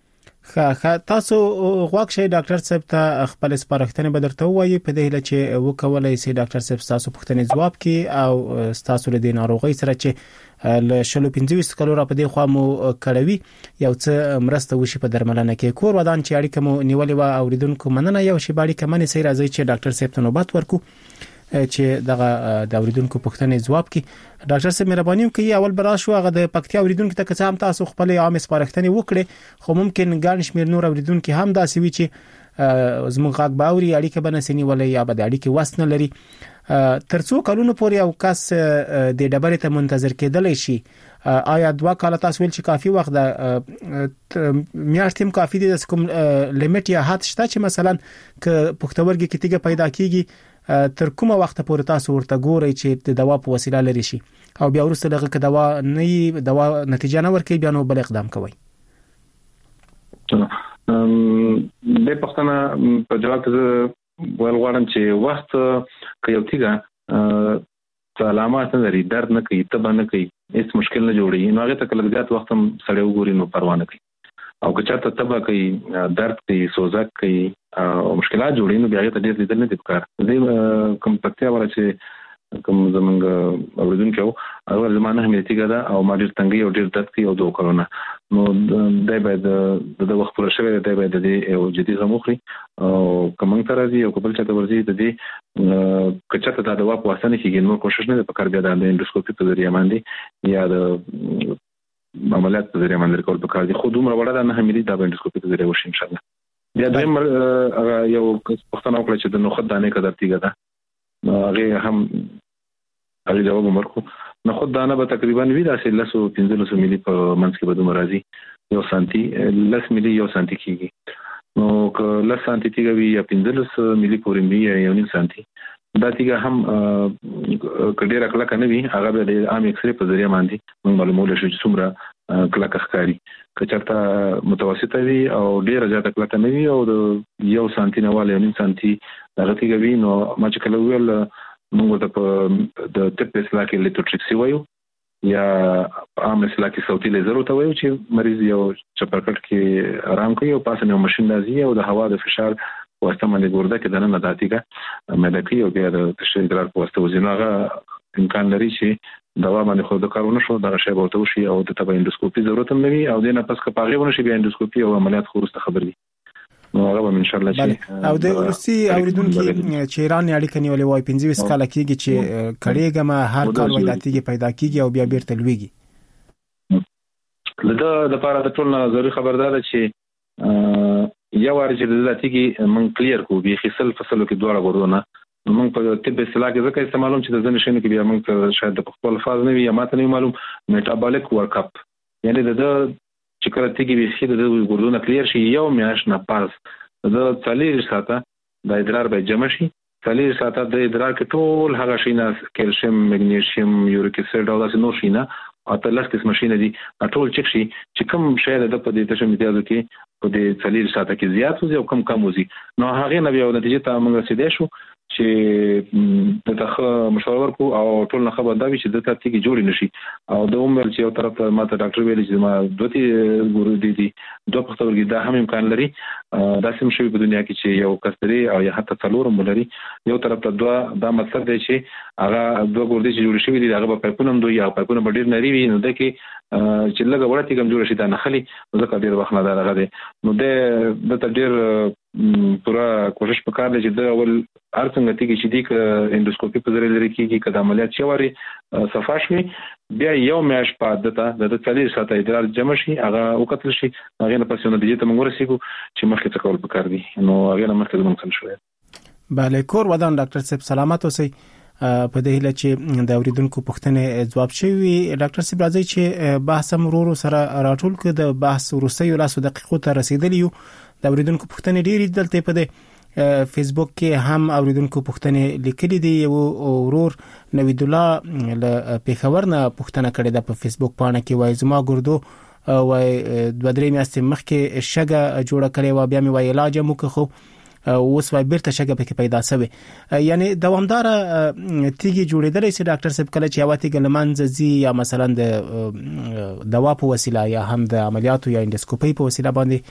تاسو غواړئ چې ډاکټر صاحب ته خپل سپارښتنه به درته وایي په دې لچې وکولای شي ډاکټر صاحب تاسو پوښتنې جواب کړي او تاسو له دې ناروغي سره چې له 25 کلو را په دې خوا مو کړوي یو څه مرسته وشي په درملنه کې. کور ودان چې اړیکه مو نیولې و اوریدونکو مننه یو شی باندې کمنې سي راځي چې ډاکټر صاحب ته نوبت ورکو چې دغه د اوریدونکو پوښتنې جواب کړي. ډاکټر صاحب مهرباني وکړئ اول برا شو هغه د پکتیا اوریدونکو ته که هم تاسو خپل عام سپارښتنې وکړي خو ممکن ګڼ شمیر نور اوریدونکو هم داسې وي چې زموږ غږ باوري اړیکه بنسنی ولې یا به د اړیکې وسنه لري ترڅو کلونو پورې او کس د ډبرې ته منتظر کېدلی شي. آیا 2 کال تاسو ویل چې کافي وخت د میاشتې کافي دي د کوم لیمټ یا حد شته چې مثلا ک پښتورګي کې تیګه پیدا کیږي تر کومه وخت پورې تاسو ورته ګورئ چې د دوا په وسیله لري شي او بیا وروسته دغه ک دوا نه دوا نتیجه نه ورکوي بیا نو بل اقدام کوي. د پښتنه په جواب ته ولغواړم چې وخت کې یو تیګه علامات نه لري درد نه کوي تبه نه کوي هیڅ مشکل نه جوړي نو هغه ته کله زیات وخت هم سړی وګوري نو پروا نه کوي او که چاته تبه کوي درد کوي سوزک کوي او مشکلات جوړي نو بیا ته ډېر لیدل نه دي پکار. زه کوم پکتیا ولا چې کوم زمونږ اوریدونکو او زمانه هم تیګه ده او ما ډېر تنګي او ډېر درد کوي او 2 کلونه نو دای باید د وخت پر شوی دی باید د یو جدي غموخري او کوم تر راځي او قبل چاته ورځي د دې کچته د دوا په واسطه نه کېږي نو کوشش نه وکړ بیا د اندوسکوپي په ذریعہ باندې یا د عملیات په ذریعہ باندې کول پکار دي خو دومره وړه نه همېلي د اندوسکوپي په ذریعہ وشي ان شاء الله. بیا د یو پښتنه وکړه چې د نخود دانه قدر تیګه ده هغه هم هغه جواب ورکړو. نخود دانه به تقریبا وی داسې 15 ملي په منځ کې به مرضی 1 سانتي 10 ملي 1 سانتي کېږي نو که 10 سانتي تیګه وی یا 15 ملي پورې وی یا 1 سانتي دا تیګه هم کډیر کله کنه وی هغه به د عام ایکس ری په ذریعہ باندې معلومول شي چې څومره کله ښکاری که چرته متوسطه وی او ډیر زیاته کله نه وی او د 1 سانتي نه والي 1 سانتي هغه تیګه وی نو ما چې کله ویل موږ ته په د ټپ اسلاکي لیتوټریکسي وایو یا عام اسلاکي صوتي لیزر ته وایو چې مریض یو چپرکټ کې آرام کوي او پاسه یو ماشين راځي او د هوا د فشار واسطه باندې ګورده کې دنه داتیګه ملکی او بیا د تشریح درار په واسطه وزناغه امکان لري چې دوا باندې خو د کارونه شو دغه شی به توشي او د تبع اندوسکوپي ضرورت هم لري او دینه پس که پاغي ونه شي بیا اندوسکوپي او عملیات خورسته خبر دي نو هغه به ان شاء الله شي. او د روسي اوریدونکو چې ایران اړیکه نیولې وای 15 کال کېږي چې کړيګه ما هر کال ولاتیږي پیدا کیږي او بیا بیرته لويږي. لدا د لپاره د ټول ضروري خبردار چې یو ورځ د لاتیږي من کلیر کو به خصل فصلو کې دوه غوړونه موږ په طب اصطلاح کې ځکه استعمالوم چې د ځنې شنو کې بیا موږ شاید د خپل الفاظ نه وي یا ماته نه معلوم میټابولیک ورک اپ یعنی د چې کله تیږي به شي د غوړونه کلیر شي یو میاش نه پاس د 40 ساعته د ادرار به جمع شي 40 ساعته د ادرار کې ټول هغه شي نه کلسیم مګنیشیم یوریک اسید او داسې نور شي نه اته لاس کې ماشينه دي ټول چک شي چې کوم شی د په دې تشم امتیازو کې په دې 40 ساعته کې زیات وي او کم وي نو هغه نه بیا نتیجه ته موږ رسیدې شو چې دغه مشوره ورکو او ټول نه خبر دا وی چې د ترتیب جوړ نشي او د عمر چې یو طرف ته ماته ډاکټر ویل چې ما دوی ګورو دي دوه پختورګي دا هم امکان لري دا سم شوی په دنیا کې چې یو کستري او یا حتی څلورم لري یو طرف ته دوه دا مطلب دی چې هغه دوه ګوردي چې جوړ شوی دي هغه په پایپونم دوی یا پایپونه ډیر نری وي نو د کې چې لږه وړه تیګم جوړ شي دا نه خلی ځکه ډیر وخت نه دا دی نو د ډیر پورا کوشش وکړل چې د اول ارڅنګ تیږي چې د اندوسکوپي په ذریعہ لري کېږي کله عملیات شواري صفاش وي بیا یو میاش پات د 40 ساعته ادرار جمع شي هغه وکتل شي هغه نه پسونه د دې ته موږ ورسېګو چې مخکې څه کول پکار دي نو هغه نه مخکې موږ څه شوې. bale کور ودان ډاکټر صاحب سلامات اوسئ. په دې هله چې د اوریدونکو پوښتنې جواب شوي ډاکټر صاحب راځي چې بحث مرورو سره راټول کړ د بحث وروستیو لاسو دقیقو ته رسیدلی یو د اوریدونکو پوښتنې ډېری دلته په دې فیسبوک کې هم اوریدونکو پوښتنې لیکلي دي یو ورور نوید الله له پیښور نه پوښتنه کړې ده په فیسبوک باندې کې وایي زما ګردو وای د درې میاشتې مخکې شګه جوړه کړې و بیا مې وای علاج مو خو اوس وای بیرته شګه پکې پیدا شوه یعنی دوامدار تیږي جوړېدلې چې ډاکټر صاحب کله چې یو تیګ لمنځي یا مثلا د دوا په وسیله یا هم د عملیاتو یا اندوسکوپي په وسیله باندې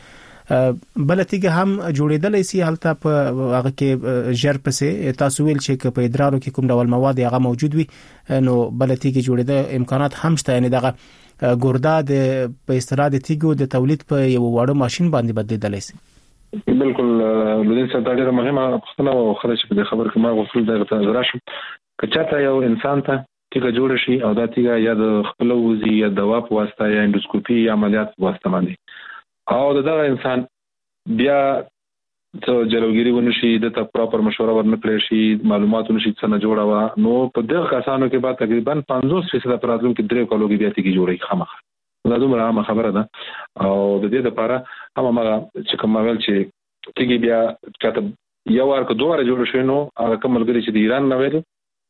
بلتیګه هم جوړېدلې سي حالت په هغه کې ژر پسې تاسو ویل چې په ادرارو کې کوم ډول مواد هغه موجود وي نو بلتیګه جوړېده امکانات هم شته، یعنی دغه ګوردا د په اصطلاح د تیګو د تولید په یو وړو ماشين باندې بدلیدلی سي. بالکل لدین څه ډېره مهمه پوښتنه او خلک په دې خبر کې ما غوښتل دغه راشم کچاته یو انسان ته تیګه جوړ شي او دا تیګه یا د خپل وزي یا د دوا په واسطه یا اندوسکوپي یا عملیات په واسطه باندې او دغه انسان بیا څو جلوګيري ونشي د ته پراپر مشوره ورنکړي شي معلومات ونشي څنګه جوړاوه نو په دغه کسانو کې به تقریبا 50% پر راتلونکي 3 کالو کې بیا تیګه جوړي خامخ دا دومره عامه خبره ده او د دې لپاره هم ما چې کوم ویل چې تیګي بیا کته یو ورکو دوه ور جوړ شوی نو هغه کوم ملګری چې د ایران نه ویل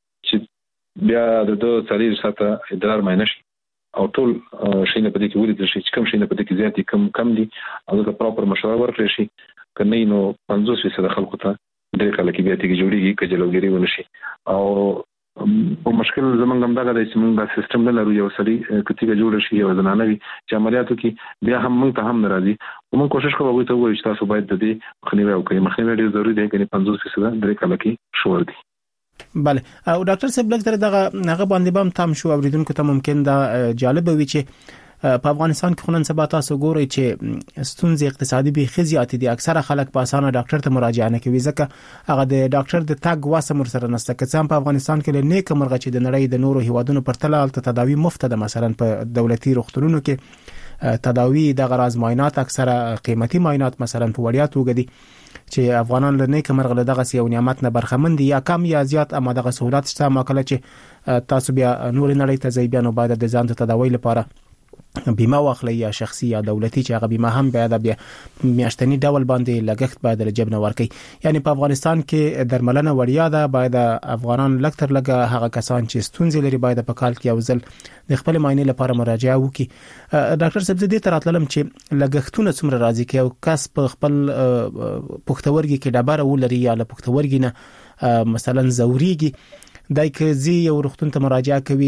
چې بیا د سړي ساته ادرار ماینش او ټول شینه په دې کې ولې چې کوم شینه په دې کې زیاتې کم دي او د پراپر مشوره ورکړي شي کنه نو 50% خلکو ته د کله کې بیا تیګي جوړیږي کجلوګيري ونشي او په مشکل زمونږ هم دغه د سیمه سیستم نه لرو یو سړي کتیګه جوړ شي او زنانه وي چې عملیاتو کې بیا هم موږ ته هم ناراضي موږ کوشش کوو ته وایو چې تاسو باید د دې مخنیوي وکړئ مخنیوي ډیر ضروري دی کني 50% درې کله کې شور دي. بله او ډاکټر صاحب لکه دغه باندې بم تام شو اوریدونکو ته ممکن دا جالب وي چې په افغانستان کې خلک سبا تاسو ګوري چې ستونزې اقتصادي به خزيات دي اکثره خلک په اسانه ډاکټر ته مراجعه نه کوي ځکه هغه د ډاکټر د تاګ واسه مر سره نسته که څنګه په افغانستان کې نیک مرغه چې د نړۍ د نورو هیوادونو پر تل تداوی مفت ده مثلا په دولتي روغتونونو کې تداوی د غراز معاینات اکثره قیمتي معاینات مثلا په وړیا توګه دي چې افغانان له نیک مرغه له دغه یو نعمت نه برخمن دي یا کم یا زیات اما دغه سہولت شته ما کله چې تاسو بیا نور نړۍ ته ځي بیا نو باید د ځان ته تداوی لپاره بیمه واخلي یا شخصي یا دولتي چې هغه بیمه هم باید بیا میاشتنی ډول باندې لګښت باید له جیب نه ورکړي یعنی په افغانستان کې درملنه وړیا ده باید افغانان لکتر لګه هغه کسان چې ستونزې لري باید په کال کې یو ځل د خپل معاینې لپاره مراجعه وکړي. ډاکټر صاحب دې تراتلم چې لګښتونه څومره راځي کې او کس په خپل پښتورګي کې ډبره ولري یا له پښتورګي نه مثلا زوريږي دای که زی یو روغتون ته مراجعه کوي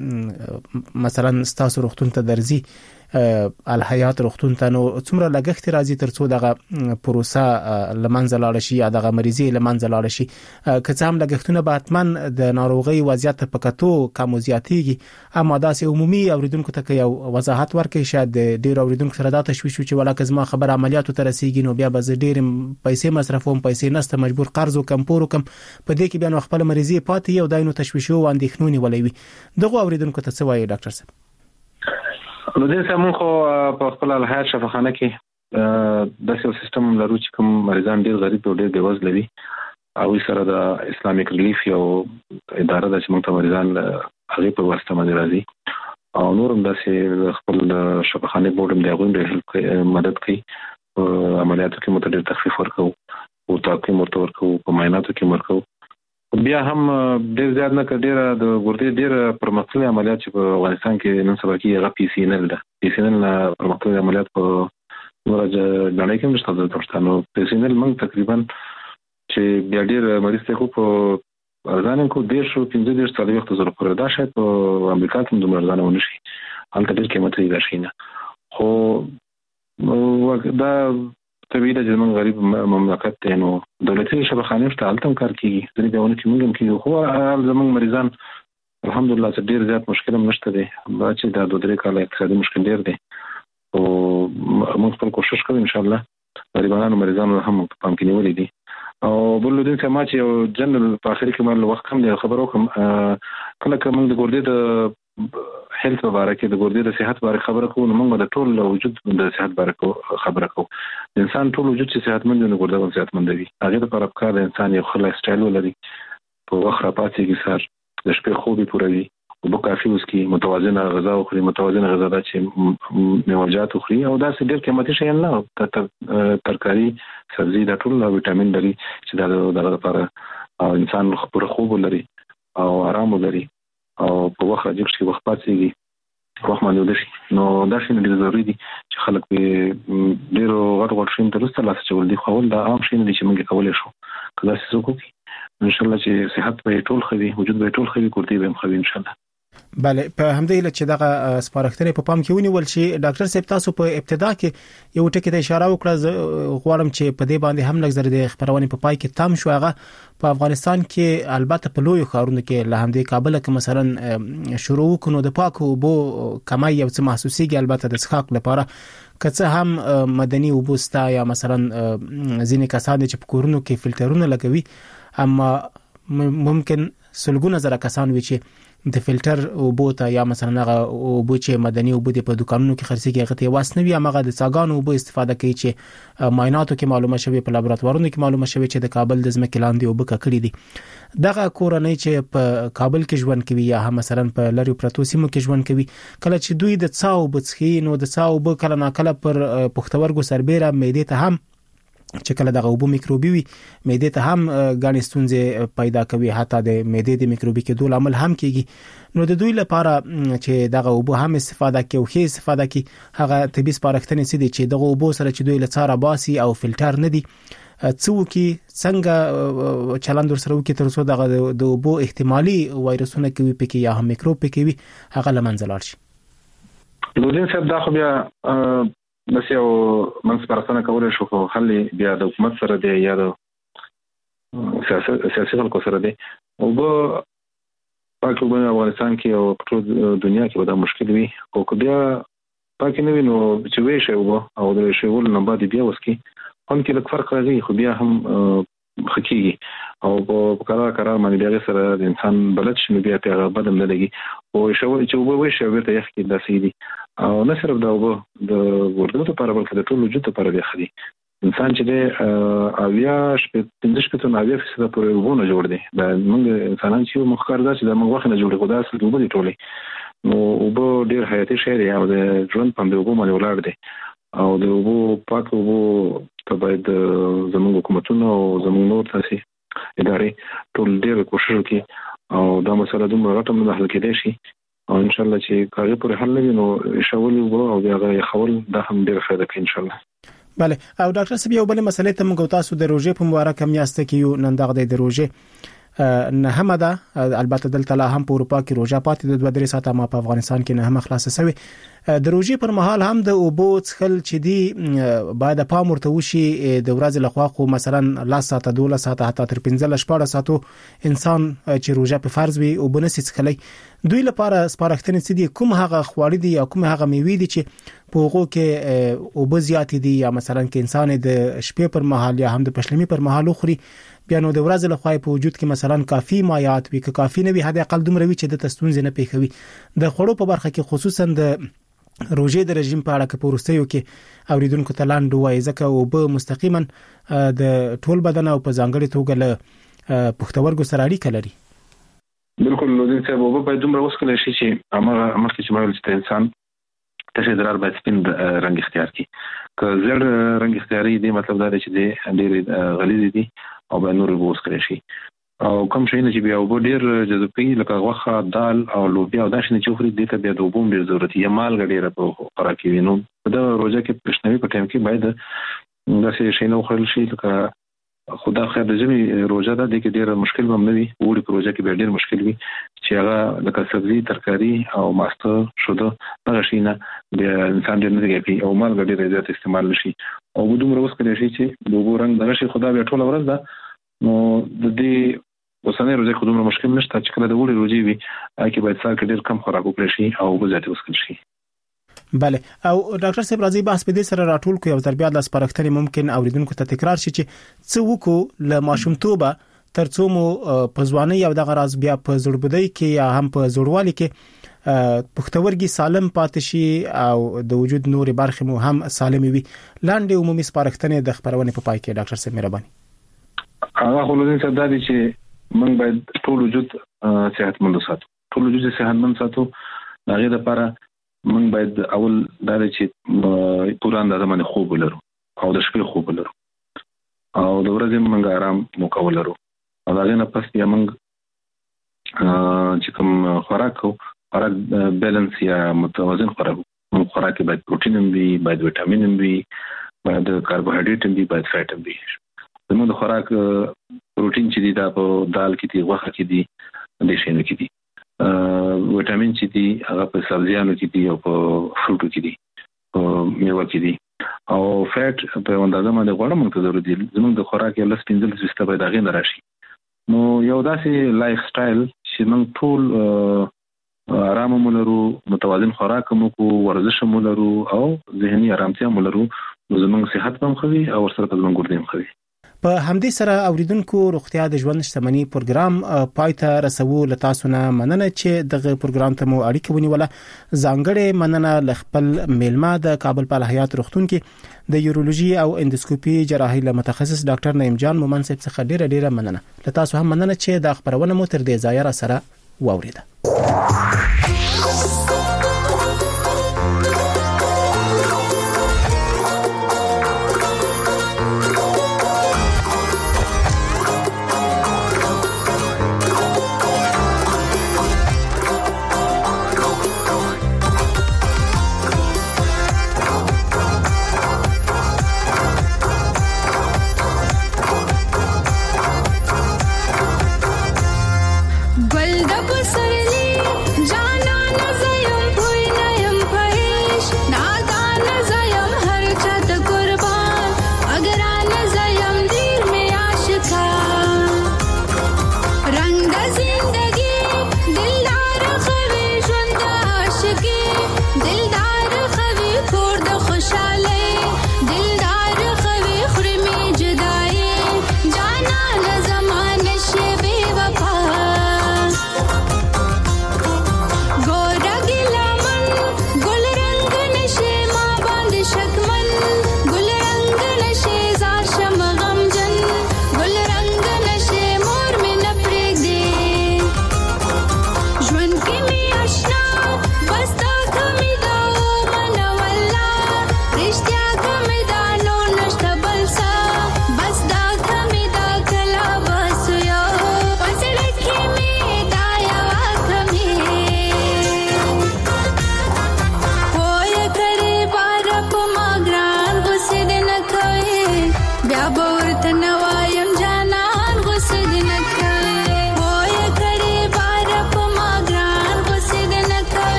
مثلا ستاسو روغتون ته درځي الحیات روغتون ته نو څومره لګښت راځي ترڅو دغه پروسه لمنځه لاړ شي یا دغه مریضي لمنځه لاړ شي که څه هم لګښتونه به حتمن د ناروغي وضعیت په کتو کم زیاتېږي اما داسې عمومي اوریدونکو ته یو وضاحت ورکړي شاید ډیر اوریدونکو سره دا تشویش چې ولاکه زما خبر عملیاتو ته رسیږي نو بیا به زه ډیر پیسې مصرفوم پیسې نسته مجبور قرض وکم پور وکم په دې کې بیا نو خپل مریضي پاتې یو داینو تشویشو او اندېښنونی ولوي دغه اوریدونکو ته څه وایي ډاکټر صاحب؟ نو دې سمون خو په خپل الحیات شفاخانه کې د یو سیستم لرو چې کوم مریضان ډیر غریب او ډیر بېوزله وي او سره د اسلامیک ریلیف یو اداره د چې موږ ته مریضان هغه په واسطه باندې راځي او نورم د خپل شفاخانه بورډ هم د مدد کوي عملیاتو کې متډیر تخفیف ورکوي او تاکي ورکوي په معایناتو کې ورکوي بیا هم ډیر زیات نه کډیره د ګردې ډیر پرمختللي عملیات چې په افغانستان کې نن سبا کې هغه پی سی ان ال ده پی سی ان ال پرمختللي عملیات په نورج غاڼې کې مشته د پښتنو پی سی ان ال موږ تقریبا چې بیا ډیر مریض ته خو په ارزانه کو 15 سال وخت زره پر دا شاید په امریکا کې دومره ارزانه ونشي هلته ډیر قیمتي ده شي نه خو دا طبيعي د زمون غریب مملکت ته نو دولتي شبخانه شته التم کار کیږي ځینې دیونه چې موږ کیږو خو زمون مریضان الحمدلله چې ډیر زیات مشکل هم نشته دي با چې دا 2-3 کال اقتصادي مشکل ډیر دي او موږ خپل کوشش کوو ان شاء الله غریبانو مریضانو هم په پام کې نیولې دي او بل دې چې ما چې یو جنرال په اخر کې مال وخت کم دی خبرو کوم کله کوم د ګردې د هیلث مبارکه د ګردې د صحت باره خبره کوو نو موږ د ټول وجود د صحت باره خبره کوو انسان ټول وجود چې صحتمند وي نو ګرده هم صحتمند وي هغه لپاره پکار د انسان یو ښه لایف سټایل ولري په وخت راپاتېږي سر د شپې خوب پوره وي او کافي وسکي متوازنه غذا وخوري متوازنه غذا دا چې میوه‌جات وخوري او دا ډېر قیمتي شی نه ترکاری سبزی دا ټول ویټامین لري چې دا د لپاره انسان پوره خوب ولري او آرام ولري او په وخت راځي چې وخت پاتېږي وخت باندې ودشي نو دا شی ډېر ضروري دي چې خلک به ډېر غټ شین ترسته لاس چول دي خو دا عام شی نه دي چې موږ کولای شو کله چې څوک ان شاء الله چې صحت به ټول خوي وجود به ټول خوي کوړتي به خوي ان شاء الله. بله په همدې لچ دغه سپارښتنه په پام کې ونیول شي. ډاکټر صاحب تاسو په ابتدا کې یو ټکی ته اشاره وکړه، غواړم چې په دې باندې هم لږ زر د خبرونه په پای کې تام شو. هغه په افغانستان کې البته په لوی ښارونو کې له همدې کابل کې مثلا شروع کونو د پاکو بو کمای یو څه محسوسيږي، البته د څښاک لپاره کڅه هم مدني وبوستا یا مثلا ځینې کسان چې په کورونو کې فلټرونه لګوي، اما ممکن سلګونه زره کسان وي چې د فلټر او بوته یا مثلا هغه او بو چې مدني او بو په دکانونو کې خرڅيږي هغه ته واسنوي، هغه د څاګانو او بو استفاده کوي چې معایناتو کې معلومه شوی، په لابراتوارونو کې معلومه شوی چې د کابل د ځمکې لاندې او بو کړي دي. دغه کورنۍ چې په کابل کې ژوند کوي یا هم مثلا په لری پروتو سیمو کې ژوند کوي، کله چې دوی د څاو بڅخي نو د څاو بو کله ناکله پر پختورګو سربېره معدې ته هم چې کله دغه وبو میکروبي وي معدې ته هم غاڼې ستونزې پیدا کوي، حتی د معدې د میکروبي کېدو عامل هم کیږي. نو د دوی لپاره چې دغه وبو هم استفاده کوي او ښه استفاده کوي، هغه طبي سپارښتنې سي دي چې دغه وبو سره چې دوی لڅاره باسي او فلټر نه دي څوکي څنګه چلند سره وکي تر څو دغه د وبو احتمالي وایرسونه کوي پکې یا هم میکروب پکې وي هغه لمنځه لاړ شي. نو دین صاحب دا خو بیا بس یو من سپارښتنه کولای شو، خو خلې بیا د حکومت سره دی یا د سیاسي خلکو سره دی، او په پاکستان افغانستان کې او په دنیا کې به دا مشکل وي. او که بیا پاک نه وي نو چې وی شي او د شیول نه بعد بیا وسکي هم کې لږ فرق راځي، خو بیا هم خکېږي او په قرار باندې بیا سره د انسان بلد شنو بیا ته بدم نه لګي او چې وی شي ورته یخ کې داسې دي. او نه صرف دا وبو د ګردو لپاره بلکې د ټول وجود لپاره دی خدي انسان چې د اویا شپه 15% پورې وبونه جوړ دي. دا موږ انسانان چې مخکار دا چې د موږ وخت نه جوړي خدا سره وبو دي ټولې، نو وبو ډیر حیاتي شی دی او د ژوند په وبو باندې ولاړ دی. او د وبو پاک وبو ته باید زموږ حکومتونه او زموږ نور تاسو ادارې ټول ډیر کوشش وکړي او دا مسله دومره راټم نه حل کېدای شي. او ان شاء الله چې کاري پر حل نه نو شاول او بیا خول دا هم ډیر فائدہ کوي ان شاء الله. بله او ډاکټر صاحب یو بل مسله ته موږ تاسو د روزې په مبارک میاشت کې یو نن دغه د روزې نه هم ده، البته دلته لا هم په اروپا کې روزه پاتې د 2-3 ساعته، ما په افغانستان کې نه هم خلاص شوی. د روزې پر مهال هم د اوبو څخل چې دی باید پام ورته وشي د ورځې لخوا، خو مثلا 10 ساعته 12 ساعته حتی تر 15-14 ساعتو انسان چې روزه په فرض وي او بنسي څخلي، دوی لپاره سپارښتنې سي دي کوم هغه خواړه دي یا کوم هغه میوې دي چې په هغه کې اوبه زیات دي، یا مثلا کې انسان د شپې پر مهال یا هم د پښلمي پر مهال خوري، بیا نو د ورځې لخوا په وجود کې مثلا کافي مایات وي، که کافي نه وي حد اقل دومره وي چې د تستونز نه پیښوي. د خړو په برخه کې خصوصا د روزې د رژیم په اړه کې پورستیو کې اوریدونکو ته لاندې وایي ځکه او به مستقیما د ټول بدن او په ځانګړي توګه له پښتورګو سره اړیکه لري. بالکل نو دین صاحب وبو باید دومره وسکل شي چې امر مخکې چې مایل چې انسان ته درار باید سپین رنگ اختیار کړي، که زړ رنگ اختیاري دی مطلب دا دی چې د ډېر غلیظ دي او به نور وسکل شي. او کوم شي نه چې بیا وبو ډېر جذب کوي لکه غوښه، دال او لوبیا او داسې چې خوري دې ته بیا د وبو ډېر ضرورت یې مالګه ډېره په خوراکي وي. نو په دا روزه کې پښنوي په ټیم کې باید داسې شي نه خورل شي لکه خدا خیر د ژمي روزه ده د کې ډېر مشکل هم نه وي، وړي په روزه کې به ډېر مشکل وي چې هغه لکه سبزي ترکاری او ماسته شوده هغه شي نه بیا انسان ډېر نه کوي او مالګه ډېر زیات استعمال شي او دومره وسکل شي چې د وبو رنگ دغه شي خدا بیا ټول ورځ ده. نو د دې اوسنۍ روزه کې دومره مشکل نشته چې کله د وړي روزي وي هغه باید سار کې ډېر کم خوراک وکړي شي او وزات وسکل شي. بله او ډاکټر صاحب راځي بحث په دې سره راټول کوي او تربیه د سپارښتنې ممکن اوریدونکو ته تکرار شي چې څه وکړو ل ماشومتوبه ترڅو مو په ځواني او دغه راز بیا په زړبدۍ کې یا هم په زړوالي کې پښتورګي سالم پاتې شي او د وجود نور برخې مو هم سالم وي. لاندې عمومي سپارښتنې د خبرونه په پای کې ډاکټر صاحب مهرباني. هغه خلودین صاحب دا دي چې موږ باید ټول وجود صحتمند ساتو، ټول وجود صحتمند ساتو. هغه لپاره موږ باید اول دا چې پوره اندازه باندې خوب ولرو او د شپې خوب ولرو او د ورځې موږ آرام وکول لرو. او دا نه پس بیا موږ چې کوم خوراک بیلانس یا متوازن خوراک باید پروتین هم وي، باید ویټامین هم وي، باید کاربوهایډریټ هم وي، باید فیټ هم وي. زموږ د خوراک پروتین چې دی دا په دال کې دی، غوښه کې دی، د شینو کې دی. وټامین چې دي هغه په سبزیانو کې دي او په فروټو کې دي او میوه کې دي او فیټ په اندازه باندې غوړه موږ ته ضروري دي زموږ د خوراک یو لس 15% به دا غي نه راشي نو یو داسې لایف سټایل چې موږ ټول آرام مولرو متوازن خوراک مو کو ورزش مولرو او ذهني آرامتیا مولرو زموږ صحت هم خوي او سره زموږ ګردې هم خوي په همدې سره اوریدونکو روغتیا د ژوند شتمنۍ پروګرام پایته رسو لتاسو نه مننه چې دغه پروګرام ته مو اړیکه ونیوله ځانګړې مننه لخپل میلمه د کابل په الحیات روغتون کې د یورولوژي او اندوسکوپي جراحي له متخصص ډاکټر نعیم جان مومن صاحب څخه ډیره مننه لتاسو هم مننه چې د خبرونه مو تر دې ځای را سره واوریده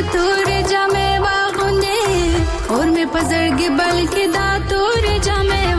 पजरगी बल्कि दातूर जमे